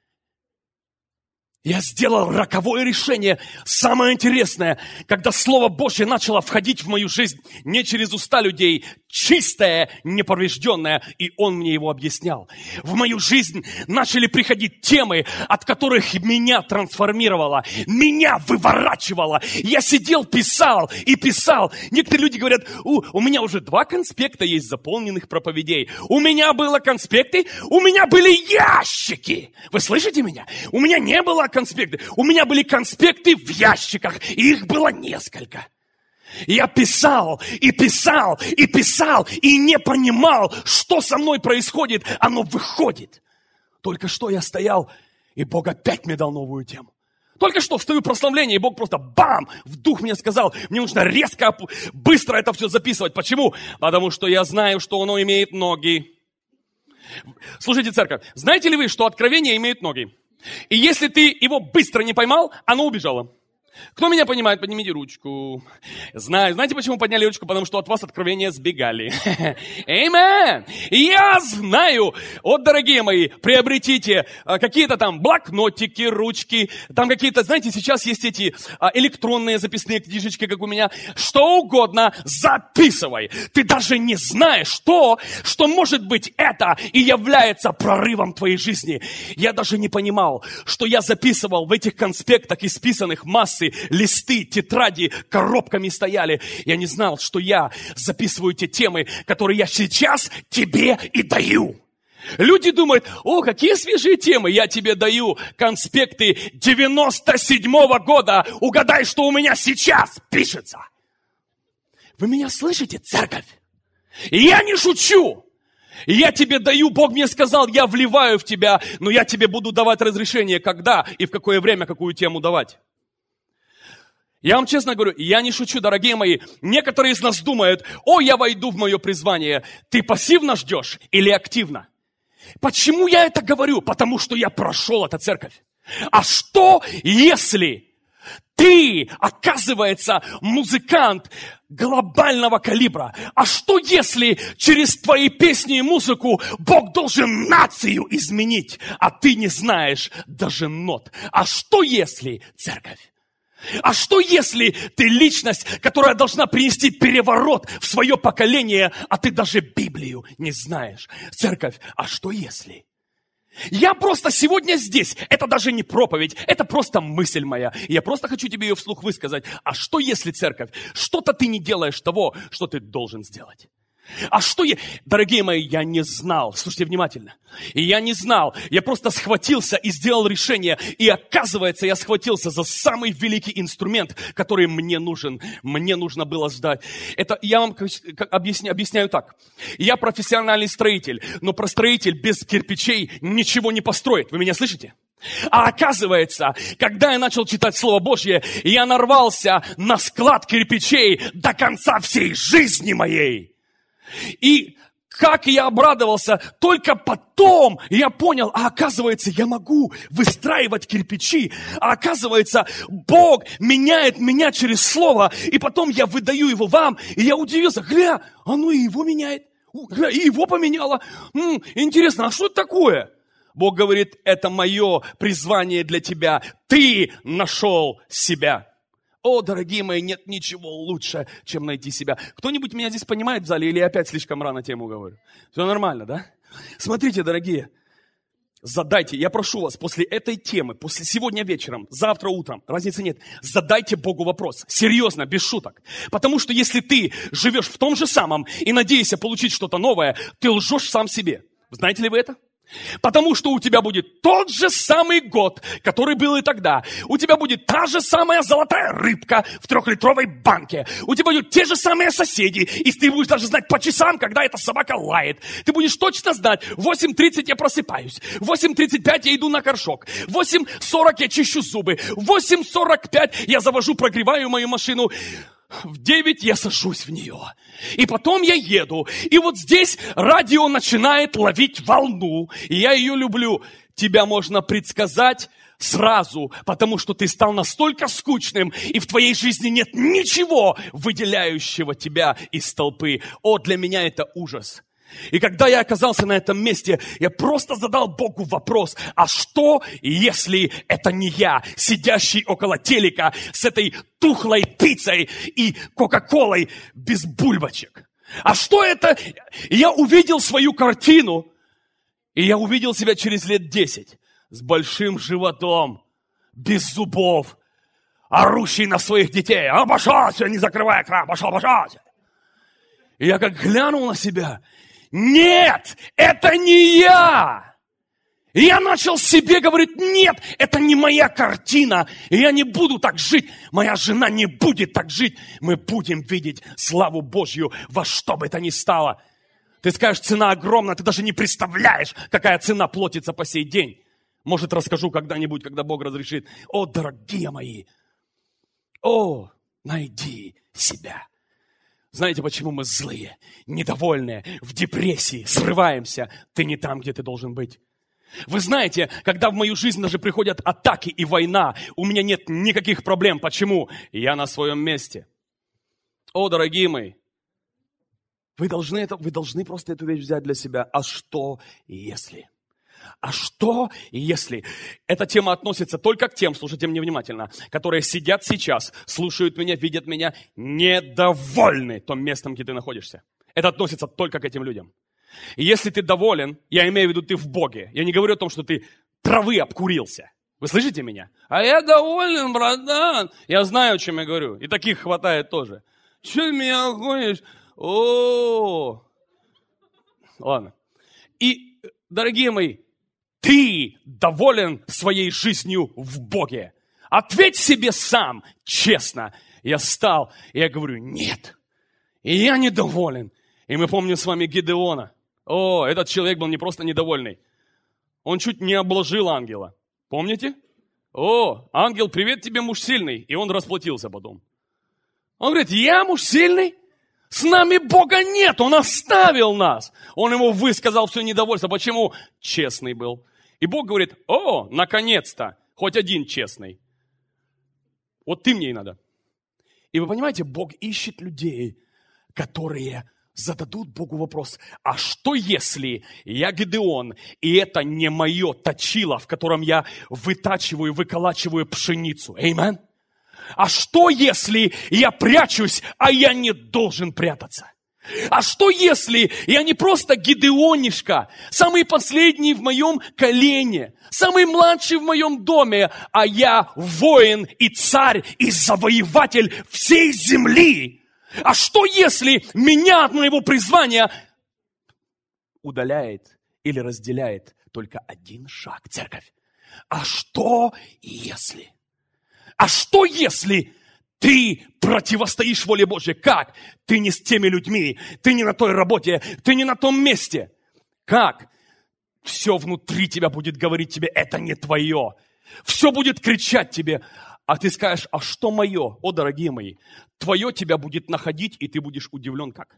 Я сделал роковое решение, самое интересное, когда Слово Божье начало входить в мою жизнь не через уста людей, чистое, неповрежденное, и Он мне его объяснял. В мою жизнь начали приходить темы, от которых меня трансформировало, меня выворачивало. Я сидел, писал и писал. Некоторые люди говорят, у меня уже 2 конспекта есть заполненных проповедей. У меня были конспекты, у меня были ящики. Вы слышите меня? У меня не было конспекты. У меня были конспекты в ящиках, и их было несколько. Я писал, и писал, и писал, и не понимал, что со мной происходит. Оно выходит. Только что я стоял, и Бог опять мне дал новую тему. Только что встаю в прославление, и Бог просто бам, в дух мне сказал, мне нужно резко, быстро это все записывать. Почему? Потому что я знаю, что оно имеет ноги. Слушайте, церковь, знаете ли вы, что откровение имеет ноги? И если ты его быстро не поймал, оно убежало. Кто меня понимает, поднимите ручку. Знаю. Знаете, почему подняли ручку? Потому что от вас откровения сбегали. Аминь. Я знаю. Вот, дорогие мои, приобретите какие-то там блокнотики, ручки. Там какие-то, знаете, сейчас есть эти электронные записные книжечки, как у меня. Что угодно записывай. Ты даже не знаешь, что может быть это и является прорывом твоей жизни. Я даже не понимал, что я записывал в этих конспектах, исписанных массой, листы, тетради коробками стояли. Я не знал, что я записываю те темы, которые я сейчас тебе и даю. Люди думают, какие свежие темы, я тебе даю конспекты 97-го года. Угадай, что у меня сейчас пишется. Вы меня слышите, церковь? Я не шучу. Я тебе даю, Бог мне сказал, я вливаю в тебя, но я тебе буду давать разрешение, когда и в какое время какую тему давать. Я вам честно говорю, я не шучу, дорогие мои. Некоторые из нас думают, я войду в мое призвание. Ты пассивно ждешь или активно? Почему я это говорю? Потому что я прошел это, церковь. А что, если ты, оказывается, музыкант глобального калибра? А что, если через твои песни и музыку Бог должен нацию изменить, а ты не знаешь даже нот? А что, если, церковь? А что, если ты личность, которая должна принести переворот в свое поколение, а ты даже Библию не знаешь? Церковь, а что если? Я просто сегодня здесь, это даже не проповедь, это просто мысль моя. Я просто хочу тебе ее вслух высказать. А что если, церковь, что-то ты не делаешь того, что ты должен сделать? А что я... Дорогие мои, я не знал. Слушайте внимательно. И я не знал. Я просто схватился и сделал решение. И оказывается, я схватился за самый великий инструмент, который мне нужен. Мне нужно было ждать. Это я вам объясняю так. Я профессиональный строитель. Но про строитель без кирпичей ничего не построит. Вы меня слышите? А оказывается, когда я начал читать Слово Божье, я нарвался на склад кирпичей до конца всей жизни моей. И как я обрадовался, только потом я понял, оказывается, я могу выстраивать кирпичи, оказывается, Бог меняет меня через Слово, и потом я выдаю его вам, и я удивился, оно и его меняет, и его поменяло. Интересно, а что это такое? Бог говорит, это мое призвание для тебя, ты нашел себя. Дорогие мои, нет ничего лучше, чем найти себя. Кто-нибудь меня здесь понимает в зале или я опять слишком рано тему говорю? Все нормально, да? Смотрите, дорогие, задайте, я прошу вас, после этой темы, после сегодня вечером, завтра утром, разницы нет, задайте Богу вопрос. Серьезно, без шуток. Потому что если ты живешь в том же самом и надеешься получить что-то новое, ты лжешь сам себе. Знаете ли вы это? Потому что у тебя будет тот же самый год, который был и тогда. У тебя будет та же самая золотая рыбка в 3-литровой банке. У тебя будут те же самые соседи. И ты будешь даже знать по часам, когда эта собака лает. Ты будешь точно знать, в 8:30 я просыпаюсь. В 8:35 я иду на горшок. В 8:40 я чищу зубы. В 8:45 я завожу, прогреваю мою машину. в 9 я сажусь в нее. И потом я еду. И вот здесь радио начинает ловить волну. И я ее люблю. Тебя можно предсказать сразу, потому что ты стал настолько скучным, и в твоей жизни нет ничего, выделяющего тебя из толпы. О, для меня это ужас. И когда я оказался на этом месте, я просто задал Богу вопрос, а что, если это не я, сидящий около телека с этой тухлой пиццей и кока-колой без бульбочек? А что это? И я увидел свою картину, и я увидел себя через лет 10 с большим животом, без зубов, орущий на своих детей. Обошелся, не закрывай экран, обошелся. И я как глянул на себя, нет, это не я. И я начал себе говорить, нет, это не моя картина. И я не буду так жить. Моя жена не будет так жить. Мы будем видеть славу Божью во что бы это ни стало. Ты скажешь, цена огромна, ты даже не представляешь, какая цена платится по сей день. Может, расскажу когда-нибудь, когда Бог разрешит. О, дорогие мои, о, найди себя. Знаете, почему мы злые, недовольные, в депрессии, срываемся? Ты не там, где ты должен быть. Вы знаете, когда в мою жизнь даже приходят атаки и война, у меня нет никаких проблем. Почему? Я на своем месте. О, дорогие мои, вы должны просто эту вещь взять для себя. А что если? А что, если эта тема относится только к тем, слушайте меня внимательно, которые сидят сейчас, слушают меня, видят меня, недовольны тем местом, где ты находишься. Это относится только к этим людям. И если ты доволен, я имею в виду, ты в Боге. Я не говорю о том, что ты травы обкурился. Вы слышите меня? А я доволен, братан. Я знаю, о чем я говорю. И таких хватает тоже. Че ты меня гонишь? О, ладно. И, дорогие мои, ты доволен своей жизнью в Боге. Ответь себе сам, честно. Я встал, и я говорю, нет. И я недоволен. И мы помним с вами Гидеона. О, этот человек был не просто недовольный. Он чуть не обложил ангела. Помните? О, ангел, привет тебе, муж сильный. И он расплатился потом. Он говорит, я муж сильный? С нами Бога нет, Он оставил нас. Он ему высказал все недовольство. Почему? Честный был. И Бог говорит, о, наконец-то, хоть один честный. Вот ты мне и надо. И вы понимаете, Бог ищет людей, которые зададут Богу вопрос, а что если я Гидеон, и это не мое точило, в котором я вытачиваю, выколачиваю пшеницу? Аминь. А что, если я прячусь, а я не должен прятаться? А что, если я не просто Гидеонишка, самый последний в моем колене, самый младший в моем доме, а я воин и царь и завоеватель всей земли? А что, если меня от моего призвания удаляет или разделяет только один шаг, церковь? А что, если... А что, если ты противостоишь воле Божьей? Как? Ты не с теми людьми, ты не на той работе, ты не на том месте. Как? Все внутри тебя будет говорить тебе, это не твое. Все будет кричать тебе, а ты скажешь, а что мое? О, дорогие мои, твое тебя будет находить, и ты будешь удивлен как.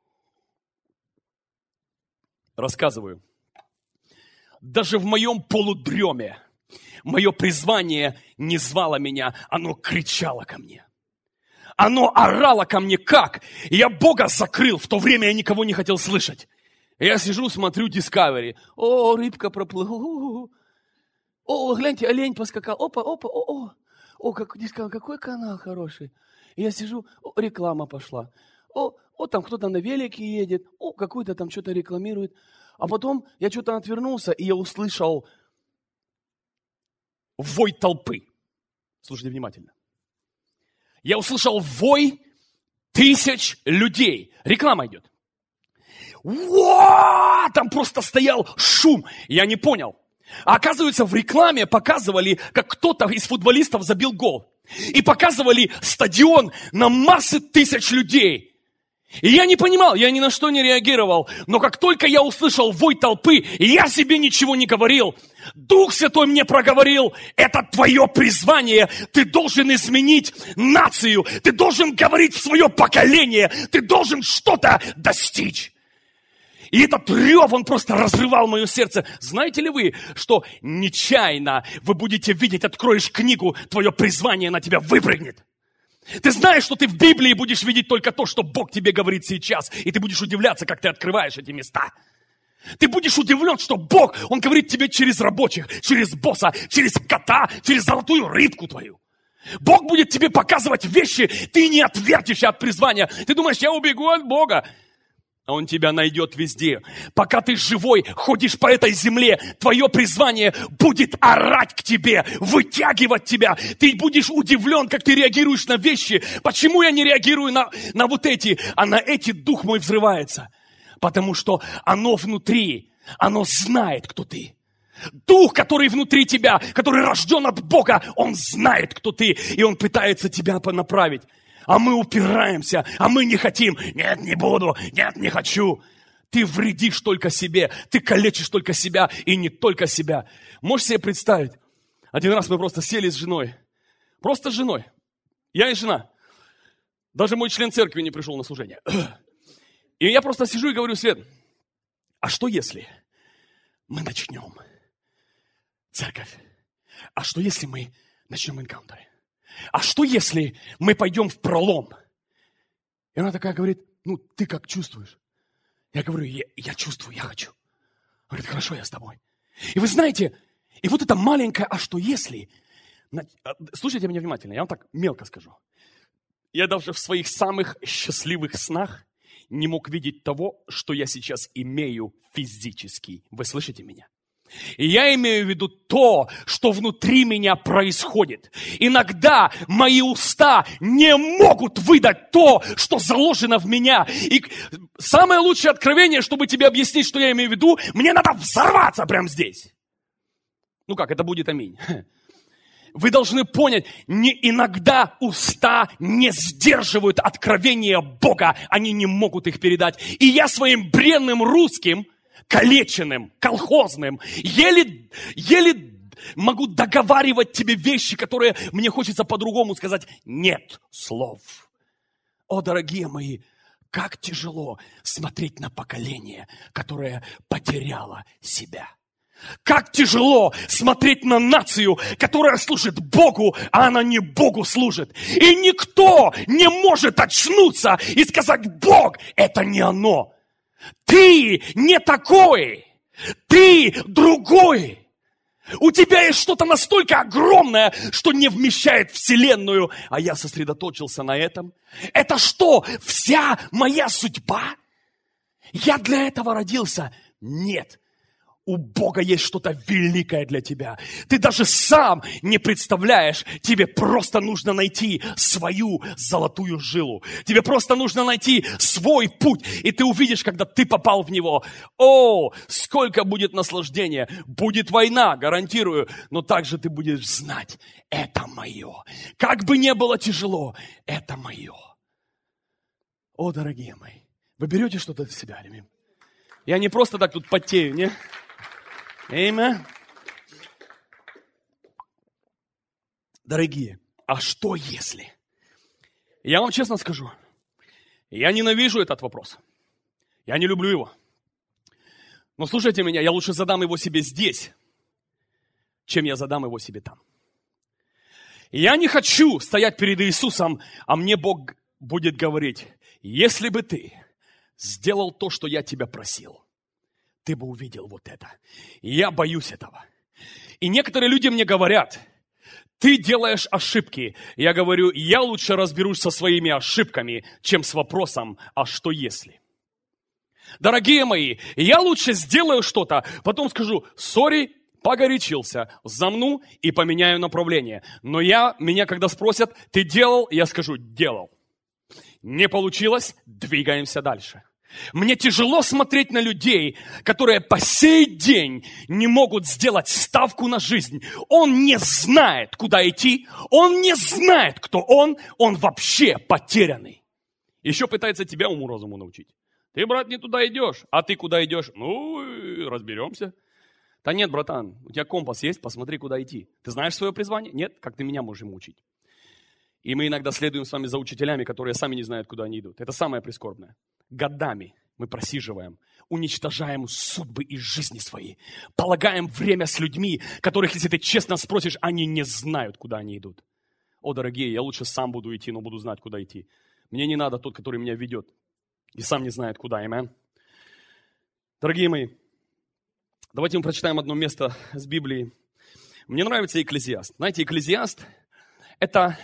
Рассказываю. Даже в моем полудреме мое призвание не звало меня, оно кричало ко мне. Оно орало ко мне как? Я Бога закрыл, в то время я никого не хотел слышать. Я сижу, смотрю Discovery. О, рыбка проплыла. О, гляньте, олень поскакал. Опа, опа, о, какой канал хороший. И я сижу, реклама пошла. О, там кто-то на велике едет. О, какой-то там что-то рекламирует. А потом я что-то отвернулся, и я услышал вой толпы. Слушайте внимательно. Я услышал вой тысяч людей. Реклама идет. Уа! Там просто стоял шум. Я не понял. А оказывается, в рекламе показывали, как кто-то из футболистов забил гол. И показывали стадион на массы тысяч людей. И я не понимал, я ни на что не реагировал. Но как только я услышал вой толпы, я себе ничего не говорил. Дух Святой мне проговорил: это твое призвание. Ты должен изменить нацию. Ты должен говорить в свое поколение. Ты должен что-то достичь. И этот рев, он просто разрывал мое сердце. Знаете ли вы, что нечаянно вы будете видеть, откроешь книгу, твое призвание на тебя выпрыгнет? Ты знаешь, что ты в Библии будешь видеть только то, что Бог тебе говорит сейчас. И ты будешь удивляться, как ты открываешь эти места. Ты будешь удивлен, что Бог, Он говорит тебе через рабочих, через босса, через кота, через золотую рыбку твою. Бог будет тебе показывать вещи, ты не отвертишься от призвания. Ты думаешь, я убегу от Бога. А Он тебя найдет везде. Пока ты живой, ходишь по этой земле, твое призвание будет орать к тебе, вытягивать тебя. Ты будешь удивлен, как ты реагируешь на вещи. Почему я не реагирую на вот эти, а на эти дух мой взрывается? Потому что оно внутри, оно знает, кто ты. Дух, который внутри тебя, который рожден от Бога, он знает, кто ты, и он пытается тебя направить. А мы упираемся, а мы не хотим. Нет, не буду, нет, не хочу. Ты вредишь только себе, ты калечишь только себя и не только себя. Можешь себе представить? Один раз мы просто сели с женой. Просто с женой. Я и жена. Даже мой член церкви не пришел на служение. И я просто сижу и говорю: Свет, а что если мы начнем церковь? А что если мы начнем энкаунтеры? А что если мы пойдем в пролом? И она такая говорит: ну, ты как чувствуешь? Я говорю: я чувствую, я хочу. Она говорит: хорошо, я с тобой. И вы знаете, и вот это маленькое «а что если»? Слушайте меня внимательно, я вам так мелко скажу. Я даже в своих самых счастливых снах не мог видеть того, что я сейчас имею физически. Вы слышите меня? И я имею в виду то, что внутри меня происходит. Иногда мои уста не могут выдать то, что заложено в меня. И самое лучшее откровение, чтобы тебе объяснить, что я имею в виду, мне надо взорваться прямо здесь. Ну как, это будет аминь. Вы должны понять, иногда уста не сдерживают откровения Бога, они не могут их передать. И я своим бренным русским, калеченным, колхозным, еле могу договаривать тебе вещи, которые мне хочется по-другому сказать. Нет слов. О, дорогие мои, как тяжело смотреть на поколение, которое потеряло себя. Как тяжело смотреть на нацию, которая служит Богу, а она не Богу служит. И никто не может очнуться и сказать: Бог, это не оно. Ты не такой, ты другой. У тебя есть что-то настолько огромное, что не вмещает вселенную. А я сосредоточился на этом. Это что, вся моя судьба? Я для этого родился? Нет. У Бога есть что-то великое для тебя. Ты даже сам не представляешь. Тебе просто нужно найти свою золотую жилу. Тебе просто нужно найти свой путь. И ты увидишь, когда ты попал в него. О, сколько будет наслаждения. Будет война, гарантирую. Но также ты будешь знать: это мое. Как бы не было тяжело, это мое. О, дорогие мои, вы берете что-то для себя, любим? Я не просто так тут потею, не? Аминь. Дорогие, а что если? Я вам честно скажу, я ненавижу этот вопрос. Я не люблю его. Но слушайте меня, я лучше задам его себе здесь, чем я задам его себе там. Я не хочу стоять перед Иисусом, а мне Бог будет говорить: если бы ты сделал то, что я тебя просил, ты бы увидел вот это. И я боюсь этого. И некоторые люди мне говорят: ты делаешь ошибки. Я говорю: я лучше разберусь со своими ошибками, чем с вопросом: а что если? Дорогие мои, я лучше сделаю что-то, потом скажу: сори, погорячился, замну и поменяю направление. Но меня когда спросят: ты делал? Я скажу: делал. Не получилось? Двигаемся дальше. Мне тяжело смотреть на людей, которые по сей день не могут сделать ставку на жизнь. Он не знает, куда идти, он не знает, кто он вообще потерянный. Еще пытается тебя уму-разуму научить. Ты, брат, не туда идешь. А ты куда идешь? Ну, разберемся. Да нет, братан, у тебя компас есть, посмотри, куда идти. Ты знаешь свое призвание? Нет? Как ты меня можешь ему учить? И мы иногда следуем с вами за учителями, которые сами не знают, куда они идут. Это самое прискорбное. Годами мы просиживаем, уничтожаем судьбы и жизни свои, полагаем время с людьми, которых, если ты честно спросишь, они не знают, куда они идут. О, дорогие, я лучше сам буду идти, но буду знать, куда идти. Мне не надо тот, который меня ведет и сам не знает, куда. Аминь. Дорогие мои, давайте мы прочитаем одно место с Библии. Мне нравится Экклезиаст. Знаете, Экклезиаст – это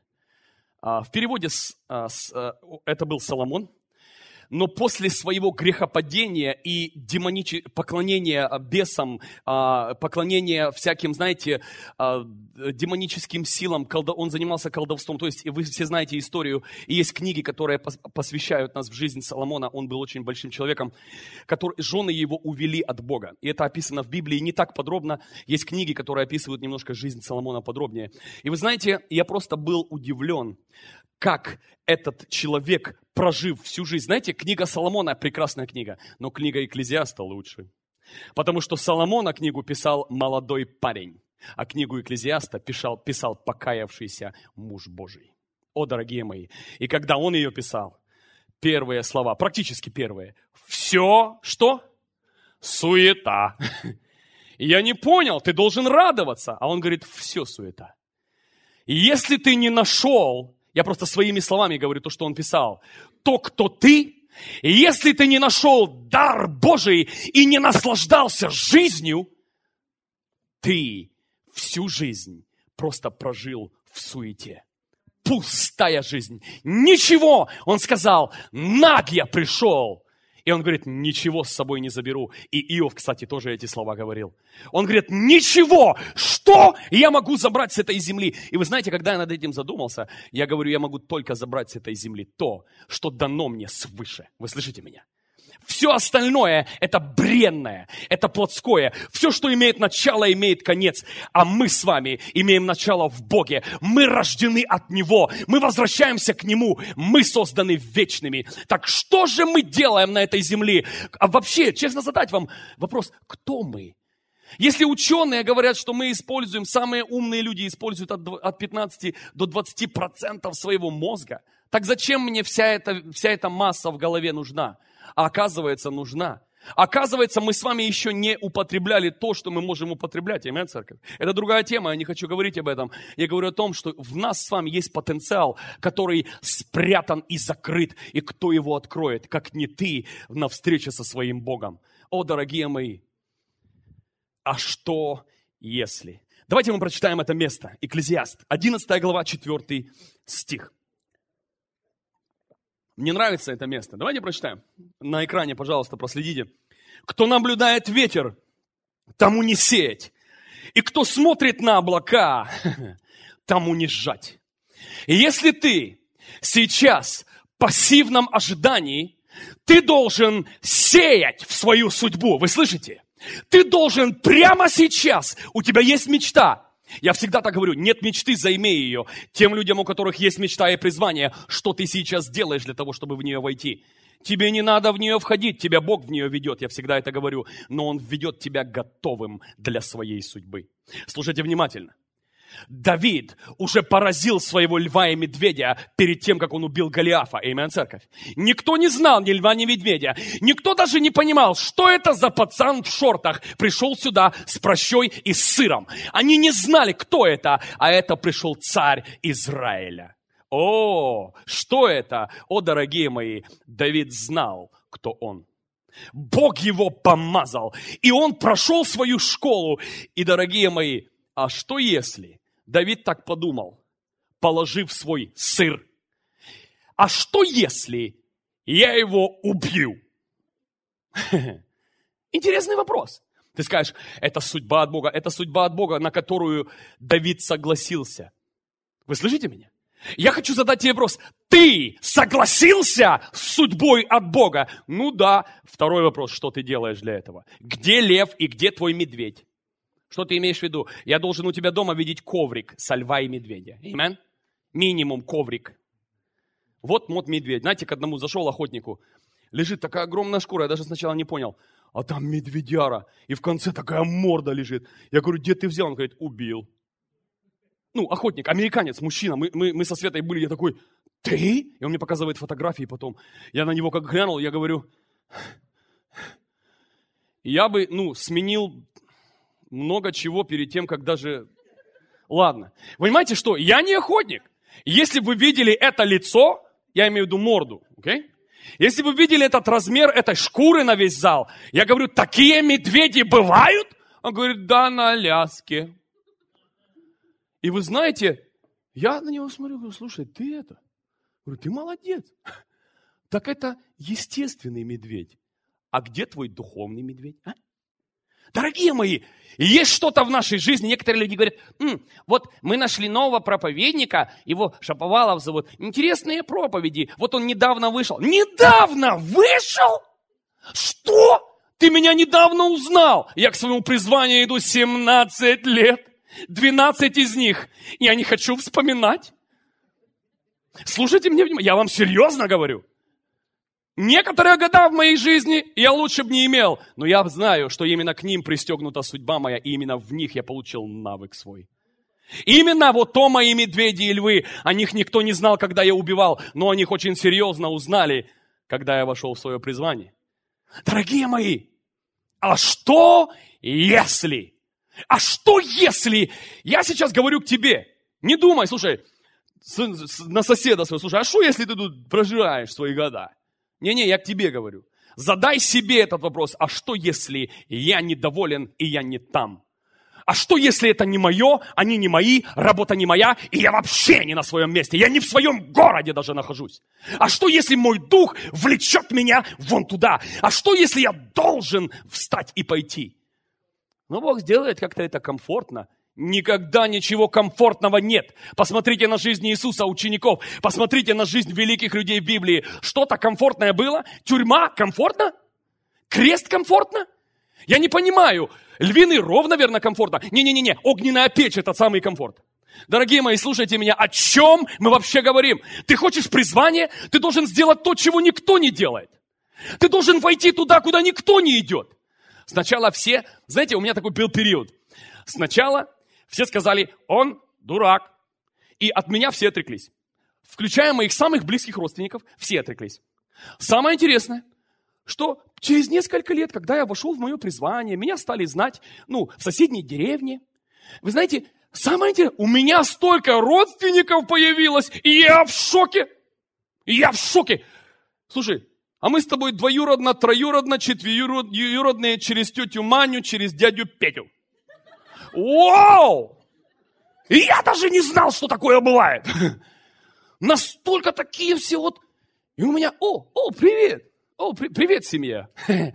в переводе это был Соломон, но после своего грехопадения и поклонения бесам, поклонения всяким, знаете, демоническим силам, он занимался колдовством. То есть вы все знаете историю, и есть книги, которые посвящают нас в жизнь Соломона. Он был очень большим человеком, жены его увели от Бога. И это описано в Библии не так подробно. Есть книги, которые описывают немножко жизнь Соломона подробнее. И вы знаете, я просто был удивлен, как этот человек, прожив всю жизнь. Знаете, книга Соломона – прекрасная книга, но книга Экклезиаста лучше. Потому что Соломона книгу писал молодой парень, а книгу Экклезиаста писал покаявшийся муж Божий. О, дорогие мои! И когда он ее писал, первые слова, практически первые, все, что? Суета. И я не понял, ты должен радоваться. А он говорит, все суета. И если ты не нашел, я просто своими словами говорю то, что он писал, то, кто ты, и если ты не нашел дар Божий и не наслаждался жизнью, ты всю жизнь просто прожил в суете. Пустая жизнь. Ничего. Он сказал, наг я пришел. И он говорит, ничего с собой не заберу. И Иов, кстати, тоже эти слова говорил. Он говорит, ничего, что я могу забрать с этой земли? И вы знаете, когда я над этим задумался, я говорю, я могу только забрать с этой земли то, что дано мне свыше. Вы слышите меня? Все остальное – это бренное, это плотское. Все, что имеет начало, имеет конец. А мы с вами имеем начало в Боге. Мы рождены от Него. Мы возвращаемся к Нему. Мы созданы вечными. Так что же мы делаем на этой земле? А вообще, честно задать вам вопрос, кто мы? Если ученые говорят, что мы используем, самые умные люди используют от 15 до 20% своего мозга, так зачем мне вся эта масса в голове нужна? А оказывается, нужна. Оказывается, мы с вами еще не употребляли то, что мы можем употреблять. Аминь, церковь. Это другая тема, я не хочу говорить об этом. Я говорю о том, что в нас с вами есть потенциал, который спрятан и закрыт. И кто его откроет, как не ты, на встрече со своим Богом. О, дорогие мои, а что если? Давайте мы прочитаем это место. Экклезиаст, 11 глава, 4 стих. Мне нравится это место. Давайте прочитаем. На экране, пожалуйста, проследите. Кто наблюдает ветер, тому не сеять. И кто смотрит на облака, тому не сжать. И если ты сейчас в пассивном ожидании, ты должен сеять в свою судьбу. Вы слышите? Ты должен прямо сейчас, у тебя есть мечта. Я всегда так говорю, нет мечты, заимей ее. Тем людям, у которых есть мечта и призвание, что ты сейчас делаешь для того, чтобы в нее войти? Тебе не надо в нее входить, тебя Бог в нее ведет, я всегда это говорю. Но Он ведет тебя готовым для своей судьбы. Слушайте внимательно. Давид уже поразил своего льва и медведя перед тем, как он убил Голиафа. Аминь, церковь. Никто не знал ни льва, ни медведя. Никто даже не понимал, что это за пацан в шортах пришел сюда с пращой и с сыром. Они не знали, кто это, а это пришел царь Израиля. О, что это? О, дорогие мои, Давид знал, кто он. Бог его помазал, и он прошел свою школу. И, дорогие мои, а что если Давид так подумал, положив свой сыр? А что если я его убью? Интересный вопрос. Ты скажешь, это судьба от Бога, на которую Давид согласился. Вы слышите меня? Я хочу задать тебе вопрос. Ты согласился с судьбой от Бога? Ну да. Второй вопрос, что ты делаешь для этого? Где лев и где твой медведь? Что ты имеешь в виду? Я должен у тебя дома видеть коврик со льва и медведя. Аминь? Минимум коврик. Вот медведь. Знаете, к одному зашел охотнику. Лежит такая огромная шкура, я даже сначала не понял. А там медведяра. И в конце такая морда лежит. Я говорю, где ты взял? Он говорит, убил. Ну, охотник, американец, мужчина. Мы со Светой были, я такой, ты? И он мне показывает фотографии потом. Я на него как глянул, я говорю, я бы, сменил много чего перед тем, как даже... Ладно. Понимаете что? Я не охотник. Если бы вы видели это лицо, я имею в виду морду, окей? Если бы вы видели этот размер этой шкуры на весь зал, я говорю, такие медведи бывают? Он говорит, да, на Аляске. И вы знаете, я на него смотрю, говорю, слушай, ты это? Говорю, ты молодец. Так это естественный медведь. А где твой духовный медведь? А? Дорогие мои, есть что-то в нашей жизни. Некоторые люди говорят, вот мы нашли нового проповедника, его Шаповалов зовут. Интересные проповеди. Вот он недавно вышел. Недавно вышел? Что? Ты меня недавно узнал. Я к своему призванию иду 17 лет. 12 из них я не хочу вспоминать. Слушайте меня внимательно. Я вам серьезно говорю. Некоторые года в моей жизни я лучше бы не имел, но я знаю, что именно к ним пристегнута судьба моя, и именно в них я получил навык свой. Именно вот то мои медведи и львы, о них никто не знал, когда я убивал, но о них очень серьезно узнали, когда я вошел в свое призвание. Дорогие мои, а что если? А что если? Я сейчас говорю к тебе, не думай, слушай, на соседа своего, слушай, а что если ты тут проживаешь свои года? Не-не, я к тебе говорю. Задай себе этот вопрос. А что, если я недоволен и я не там? А что, если это не мое, они не мои, работа не моя, и я вообще не на своем месте? Я не в своем городе даже нахожусь. А что, если мой дух влечет меня вон туда? А что, если я должен встать и пойти? Но Бог сделает как-то это комфортно. Никогда ничего комфортного нет. Посмотрите на жизнь Иисуса, учеников. Посмотрите на жизнь великих людей в Библии. Что-то комфортное было? Тюрьма комфортно? Крест комфортно? Я не понимаю. Львиный ров, наверное, комфортно. Не-не-не, огненная печь – это самый комфорт. Дорогие мои, слушайте меня. О чем мы вообще говорим? Ты хочешь призвание? Ты должен сделать то, чего никто не делает. Ты должен войти туда, куда никто не идет. Сначала все... Знаете, у меня такой был период. Сначала... Все сказали, он дурак. И от меня все отреклись. Включая моих самых близких родственников, все отреклись. Самое интересное, что через несколько лет, когда я вошел в мое призвание, меня стали знать, в соседней деревне. Вы знаете, самое интересное, у меня столько родственников появилось, и я в шоке. Я в шоке. Слушай, а мы с тобой двоюродно, троюродно, четверюродные через тетю Маню, через дядю Петю. Вау! И я даже не знал, что такое бывает. Настолько такие все вот. И у меня, привет. Привет, семья.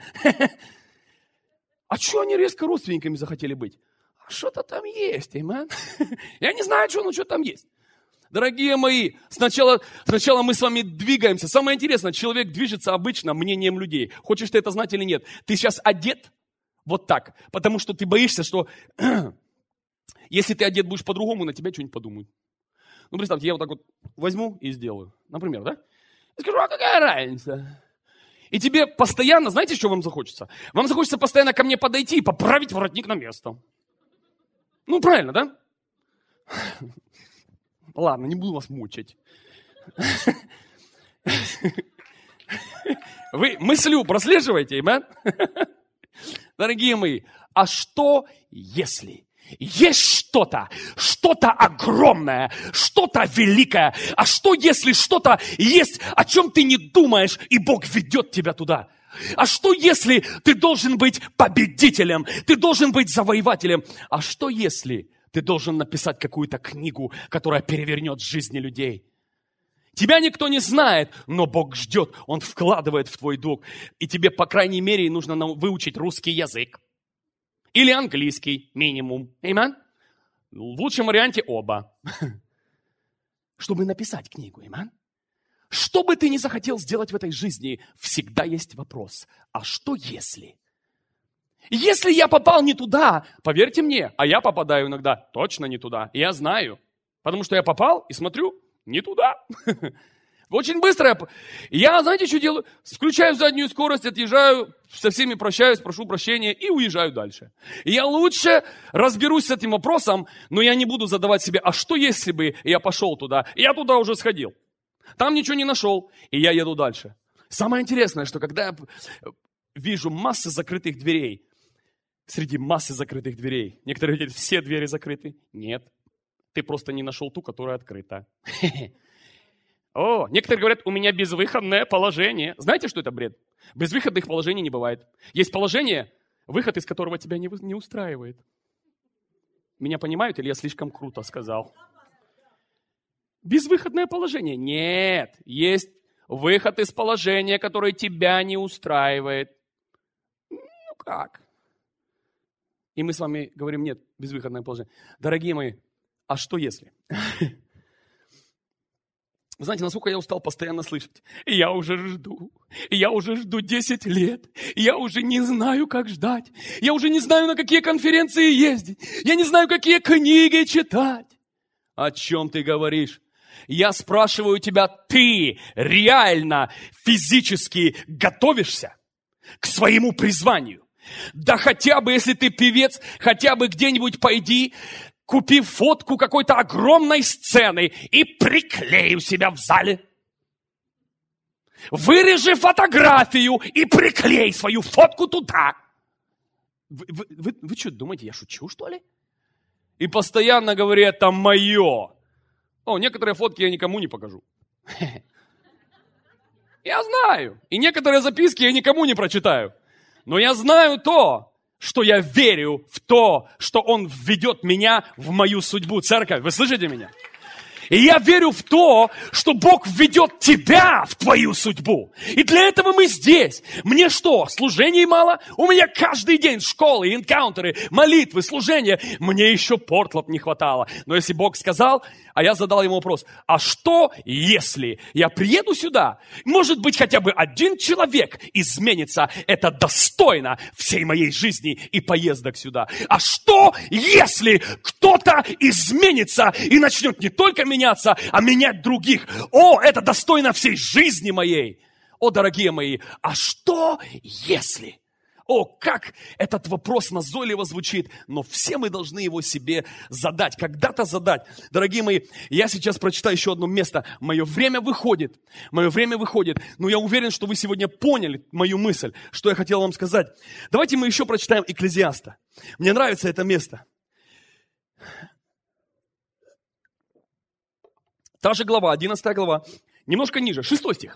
А что они резко родственниками захотели быть? А что-то там есть, man. Я не знаю, что там есть. Дорогие мои, сначала мы с вами двигаемся. Самое интересное, человек движется обычно мнением людей. Хочешь ты это знать или нет? Ты сейчас одет вот так, потому что ты боишься, что если ты одет будешь по-другому, на тебя что-нибудь подумают. Представьте, я вот так вот возьму и сделаю. Например, да? Я скажу, а какая разница? И тебе постоянно, знаете, что вам захочется? Вам захочется постоянно ко мне подойти и поправить воротник на место. Правильно, да? Ладно, не буду вас мучить. Вы мыслю прослеживаете, amen? Дорогие мои, а что если есть что-то огромное, что-то великое, а что если что-то есть, о чем ты не думаешь, и Бог ведет тебя туда? А что если ты должен быть победителем, ты должен быть завоевателем? А что если ты должен написать какую-то книгу, которая перевернет жизни людей? Тебя никто не знает, но Бог ждет, Он вкладывает в твой дух. И тебе, по крайней мере, нужно выучить русский язык. Или английский, минимум. Amen? В лучшем варианте оба. Чтобы написать книгу. Amen? Что бы ты ни захотел сделать в этой жизни, всегда есть вопрос. А что если? Если я попал не туда, поверьте мне, а я попадаю иногда точно не туда. Я знаю. Потому что я попал и смотрю, не туда. Очень быстро. Я, знаете, что делаю? Включаю заднюю скорость, отъезжаю, со всеми прощаюсь, прошу прощения и уезжаю дальше. И я лучше разберусь с этим вопросом, но я не буду задавать себе, а что если бы я пошел туда? Я туда уже сходил. Там ничего не нашел, и я еду дальше. Самое интересное, что когда я вижу массы закрытых дверей, среди массы закрытых дверей, некоторые говорят, все двери закрыты. Нет, ты просто не нашел ту, которая открыта. О, некоторые говорят, у меня безвыходное положение. Знаете, что это бред? Безвыходных положений не бывает. Есть положение, выход из которого тебя не устраивает. Меня понимают или я слишком круто сказал? Безвыходное положение? Нет, есть выход из положения, которое тебя не устраивает. Ну как? И мы с вами говорим, нет, безвыходное положение. Дорогие мои, а что если? Вы знаете, насколько я устал постоянно слышать. Я уже жду 10 лет. Я уже не знаю, как ждать. Я уже не знаю, на какие конференции ездить. Я не знаю, какие книги читать. О чем ты говоришь? Я спрашиваю тебя, ты реально физически готовишься к своему призванию? Да хотя бы, если ты певец, хотя бы где-нибудь пойди, купи фотку какой-то огромной сцены и приклей у себя в зале. Вырежи фотографию и приклей свою фотку туда. Вы что, думаете, я шучу, что ли? И постоянно говорю, это мое. О, некоторые фотки я никому не покажу. Я знаю. И некоторые записки я никому не прочитаю. Но я знаю то, что я верю в то, что Он введет меня в мою судьбу. Церковь, вы слышите меня? И я верю в то, что Бог введет тебя в твою судьбу. И для этого мы здесь. Мне что, служений мало? У меня каждый день школы, энкаунтеры, молитвы, служения. Мне еще портлоп не хватало. Но если Бог сказал, а я задал ему вопрос, а что, если я приеду сюда? Может быть, хотя бы один человек изменится. Это достойно всей моей жизни и поездок сюда. А что, если кто-то изменится и начнет не только меняться, а менять других? О, это достойно всей жизни моей. О, дорогие мои, а что, если... О, как этот вопрос назойливо звучит, но все мы должны его себе задать, когда-то задать. Дорогие мои, я сейчас прочитаю еще одно место. Мое время выходит, но я уверен, что вы сегодня поняли мою мысль, что я хотел вам сказать. Давайте мы еще прочитаем Экклезиаста. Мне нравится это место. Та же глава, 11 глава, немножко ниже, 6 стих.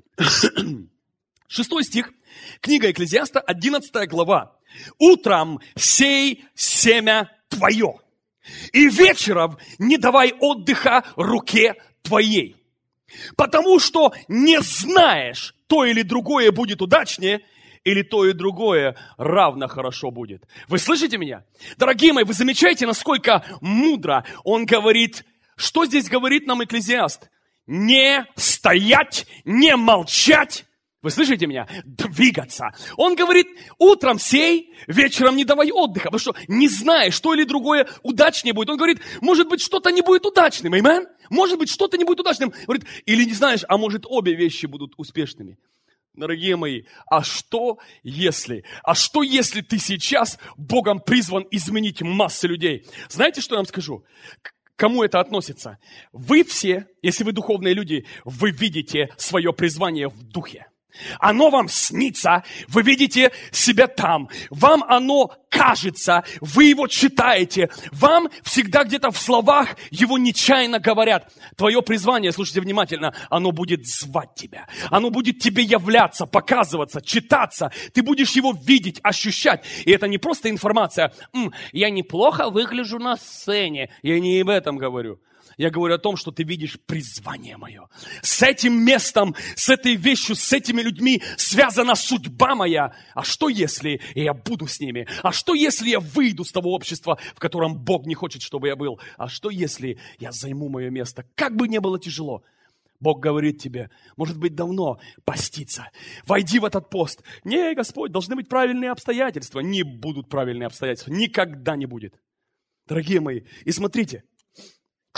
6 стих, книга Экклезиаста, 11 глава. «Утром сей семя твое, и вечером не давай отдыха руке твоей, потому что не знаешь, то или другое будет удачнее, или то и другое равно хорошо будет». Вы слышите меня? Дорогие мои, вы замечаете, насколько мудро он говорит. Что здесь говорит нам Экклезиаст? Не стоять, не молчать. Вы слышите меня? Двигаться. Он говорит, утром сей, вечером не давай отдыха. Потому что не знаешь, что или другое удачнее будет. Он говорит, может быть, что-то не будет удачным. Аминь? Может быть, что-то не будет удачным. Говорит, или не знаешь, а может, обе вещи будут успешными. Дорогие мои, а что если ты сейчас Богом призван изменить массы людей? Знаете, что я вам скажу? Кому это относится? Вы все, если вы духовные люди, вы видите свое призвание в духе. Оно вам снится, вы видите себя там, вам оно кажется, вы его читаете, вам всегда где-то в словах его нечаянно говорят. Твое призвание, слушайте внимательно, оно будет звать тебя, оно будет тебе являться, показываться, читаться, ты будешь его видеть, ощущать. И это не просто информация, я неплохо выгляжу на сцене, я не об этом говорю. Я говорю о том, что ты видишь призвание мое. С этим местом, с этой вещью, с этими людьми связана судьба моя. А что если я буду с ними? А что если я выйду с того общества, в котором Бог не хочет, чтобы я был? А что если я займу мое место? Как бы не было тяжело. Бог говорит тебе, может быть, давно поститься. Войди в этот пост. Не, Господь, должны быть правильные обстоятельства. Не будут правильные обстоятельства. Никогда не будет. Дорогие мои, и смотрите.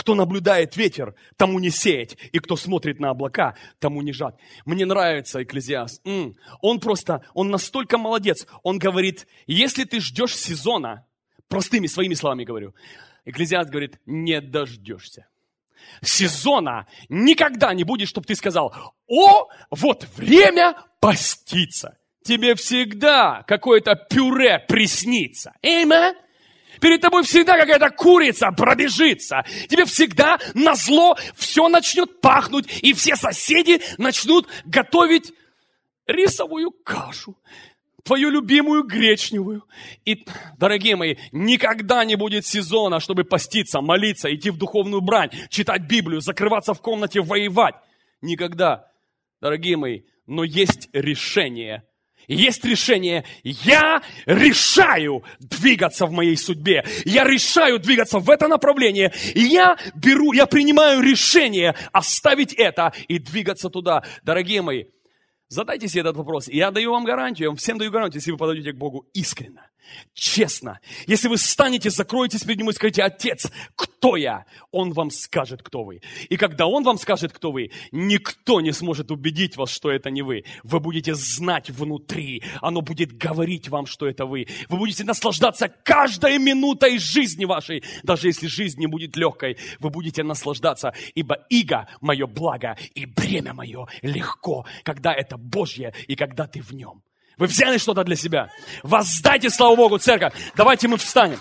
Кто наблюдает ветер, тому не сеять. И кто смотрит на облака, тому не жать. Мне нравится Экклезиаст. Он настолько молодец. Он говорит, если ты ждешь сезона, простыми своими словами говорю, Экклезиаст говорит, не дождешься. Сезона никогда не будет, чтобы ты сказал, вот время поститься. Тебе всегда какое-то пюре приснится. Amen. Перед тобой всегда какая-то курица пробежится. Тебе всегда назло все начнет пахнуть, и все соседи начнут готовить рисовую кашу, твою любимую гречневую. И, дорогие мои, никогда не будет сезона, чтобы поститься, молиться, идти в духовную брань, читать Библию, закрываться в комнате, воевать. Никогда, дорогие мои, но есть решение. Есть решение. Я решаю двигаться в моей судьбе. Я решаю двигаться в это направление. И я принимаю решение оставить это и двигаться туда. Дорогие мои, задайте себе этот вопрос. Я даю вам гарантию, я вам всем даю гарантию, если вы подойдете к Богу искренне, честно. Если вы встанете, закроетесь перед Ним и скажете, Отец, кто я? Он вам скажет, кто вы. И когда Он вам скажет, кто вы, никто не сможет убедить вас, что это не вы. Вы будете знать внутри. Оно будет говорить вам, что это вы. Вы будете наслаждаться каждой минутой жизни вашей. Даже если жизнь не будет легкой, вы будете наслаждаться. Ибо иго мое благо и бремя мое легко, когда это Божье и когда ты в Нем. Вы взяли что-то для себя? Воздайте славу Богу, церковь. Давайте мы встанем.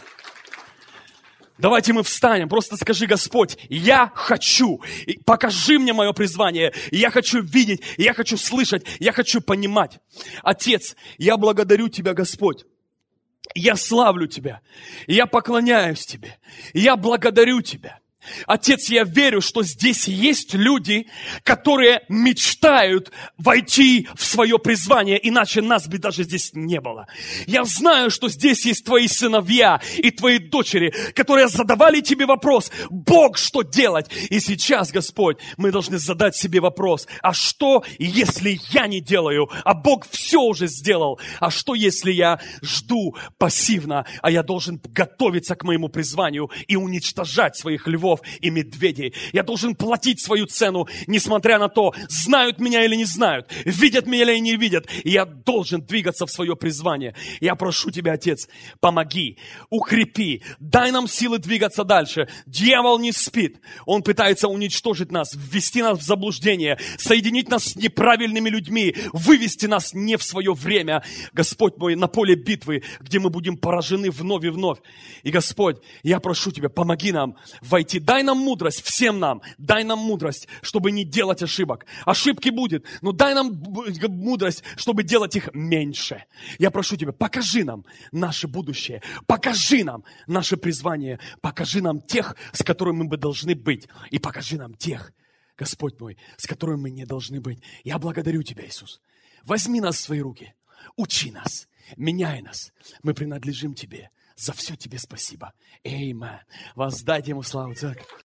Давайте мы встанем. Просто скажи, Господь, я хочу. Покажи мне мое призвание. Я хочу видеть, я хочу слышать, я хочу понимать. Отец, я благодарю Тебя, Господь. Я славлю Тебя. Я поклоняюсь Тебе. Я благодарю Тебя. Отец, я верю, что здесь есть люди, которые мечтают войти в свое призвание, иначе нас бы даже здесь не было. Я знаю, что здесь есть Твои сыновья и Твои дочери, которые задавали Тебе вопрос, Бог, что делать? И сейчас, Господь, мы должны задать себе вопрос, а что, если я не делаю, а Бог все уже сделал? А что, если я жду пассивно, а я должен готовиться к моему призванию и уничтожать своих львов и медведей. Я должен платить свою цену, несмотря на то, знают меня или не знают, видят меня или не видят. И я должен двигаться в свое призвание. Я прошу Тебя, Отец, помоги, укрепи, дай нам силы двигаться дальше. Дьявол не спит. Он пытается уничтожить нас, ввести нас в заблуждение, соединить нас с неправильными людьми, вывести нас не в свое время, Господь мой, на поле битвы, где мы будем поражены вновь и вновь. И, Господь, я прошу Тебя, помоги нам войти. Дай нам мудрость, всем нам, дай нам мудрость, чтобы не делать ошибок. Ошибки будет, но дай нам мудрость, чтобы делать их меньше. Я прошу Тебя, покажи нам наше будущее, покажи нам наше призвание, покажи нам тех, с которыми мы должны быть, и покажи нам тех, Господь мой, с которыми мы не должны быть. Я благодарю Тебя, Иисус. Возьми нас в свои руки, учи нас, меняй нас. Мы принадлежим Тебе. За все Тебе спасибо. Эймен. Воздайте Ему славу, церковь.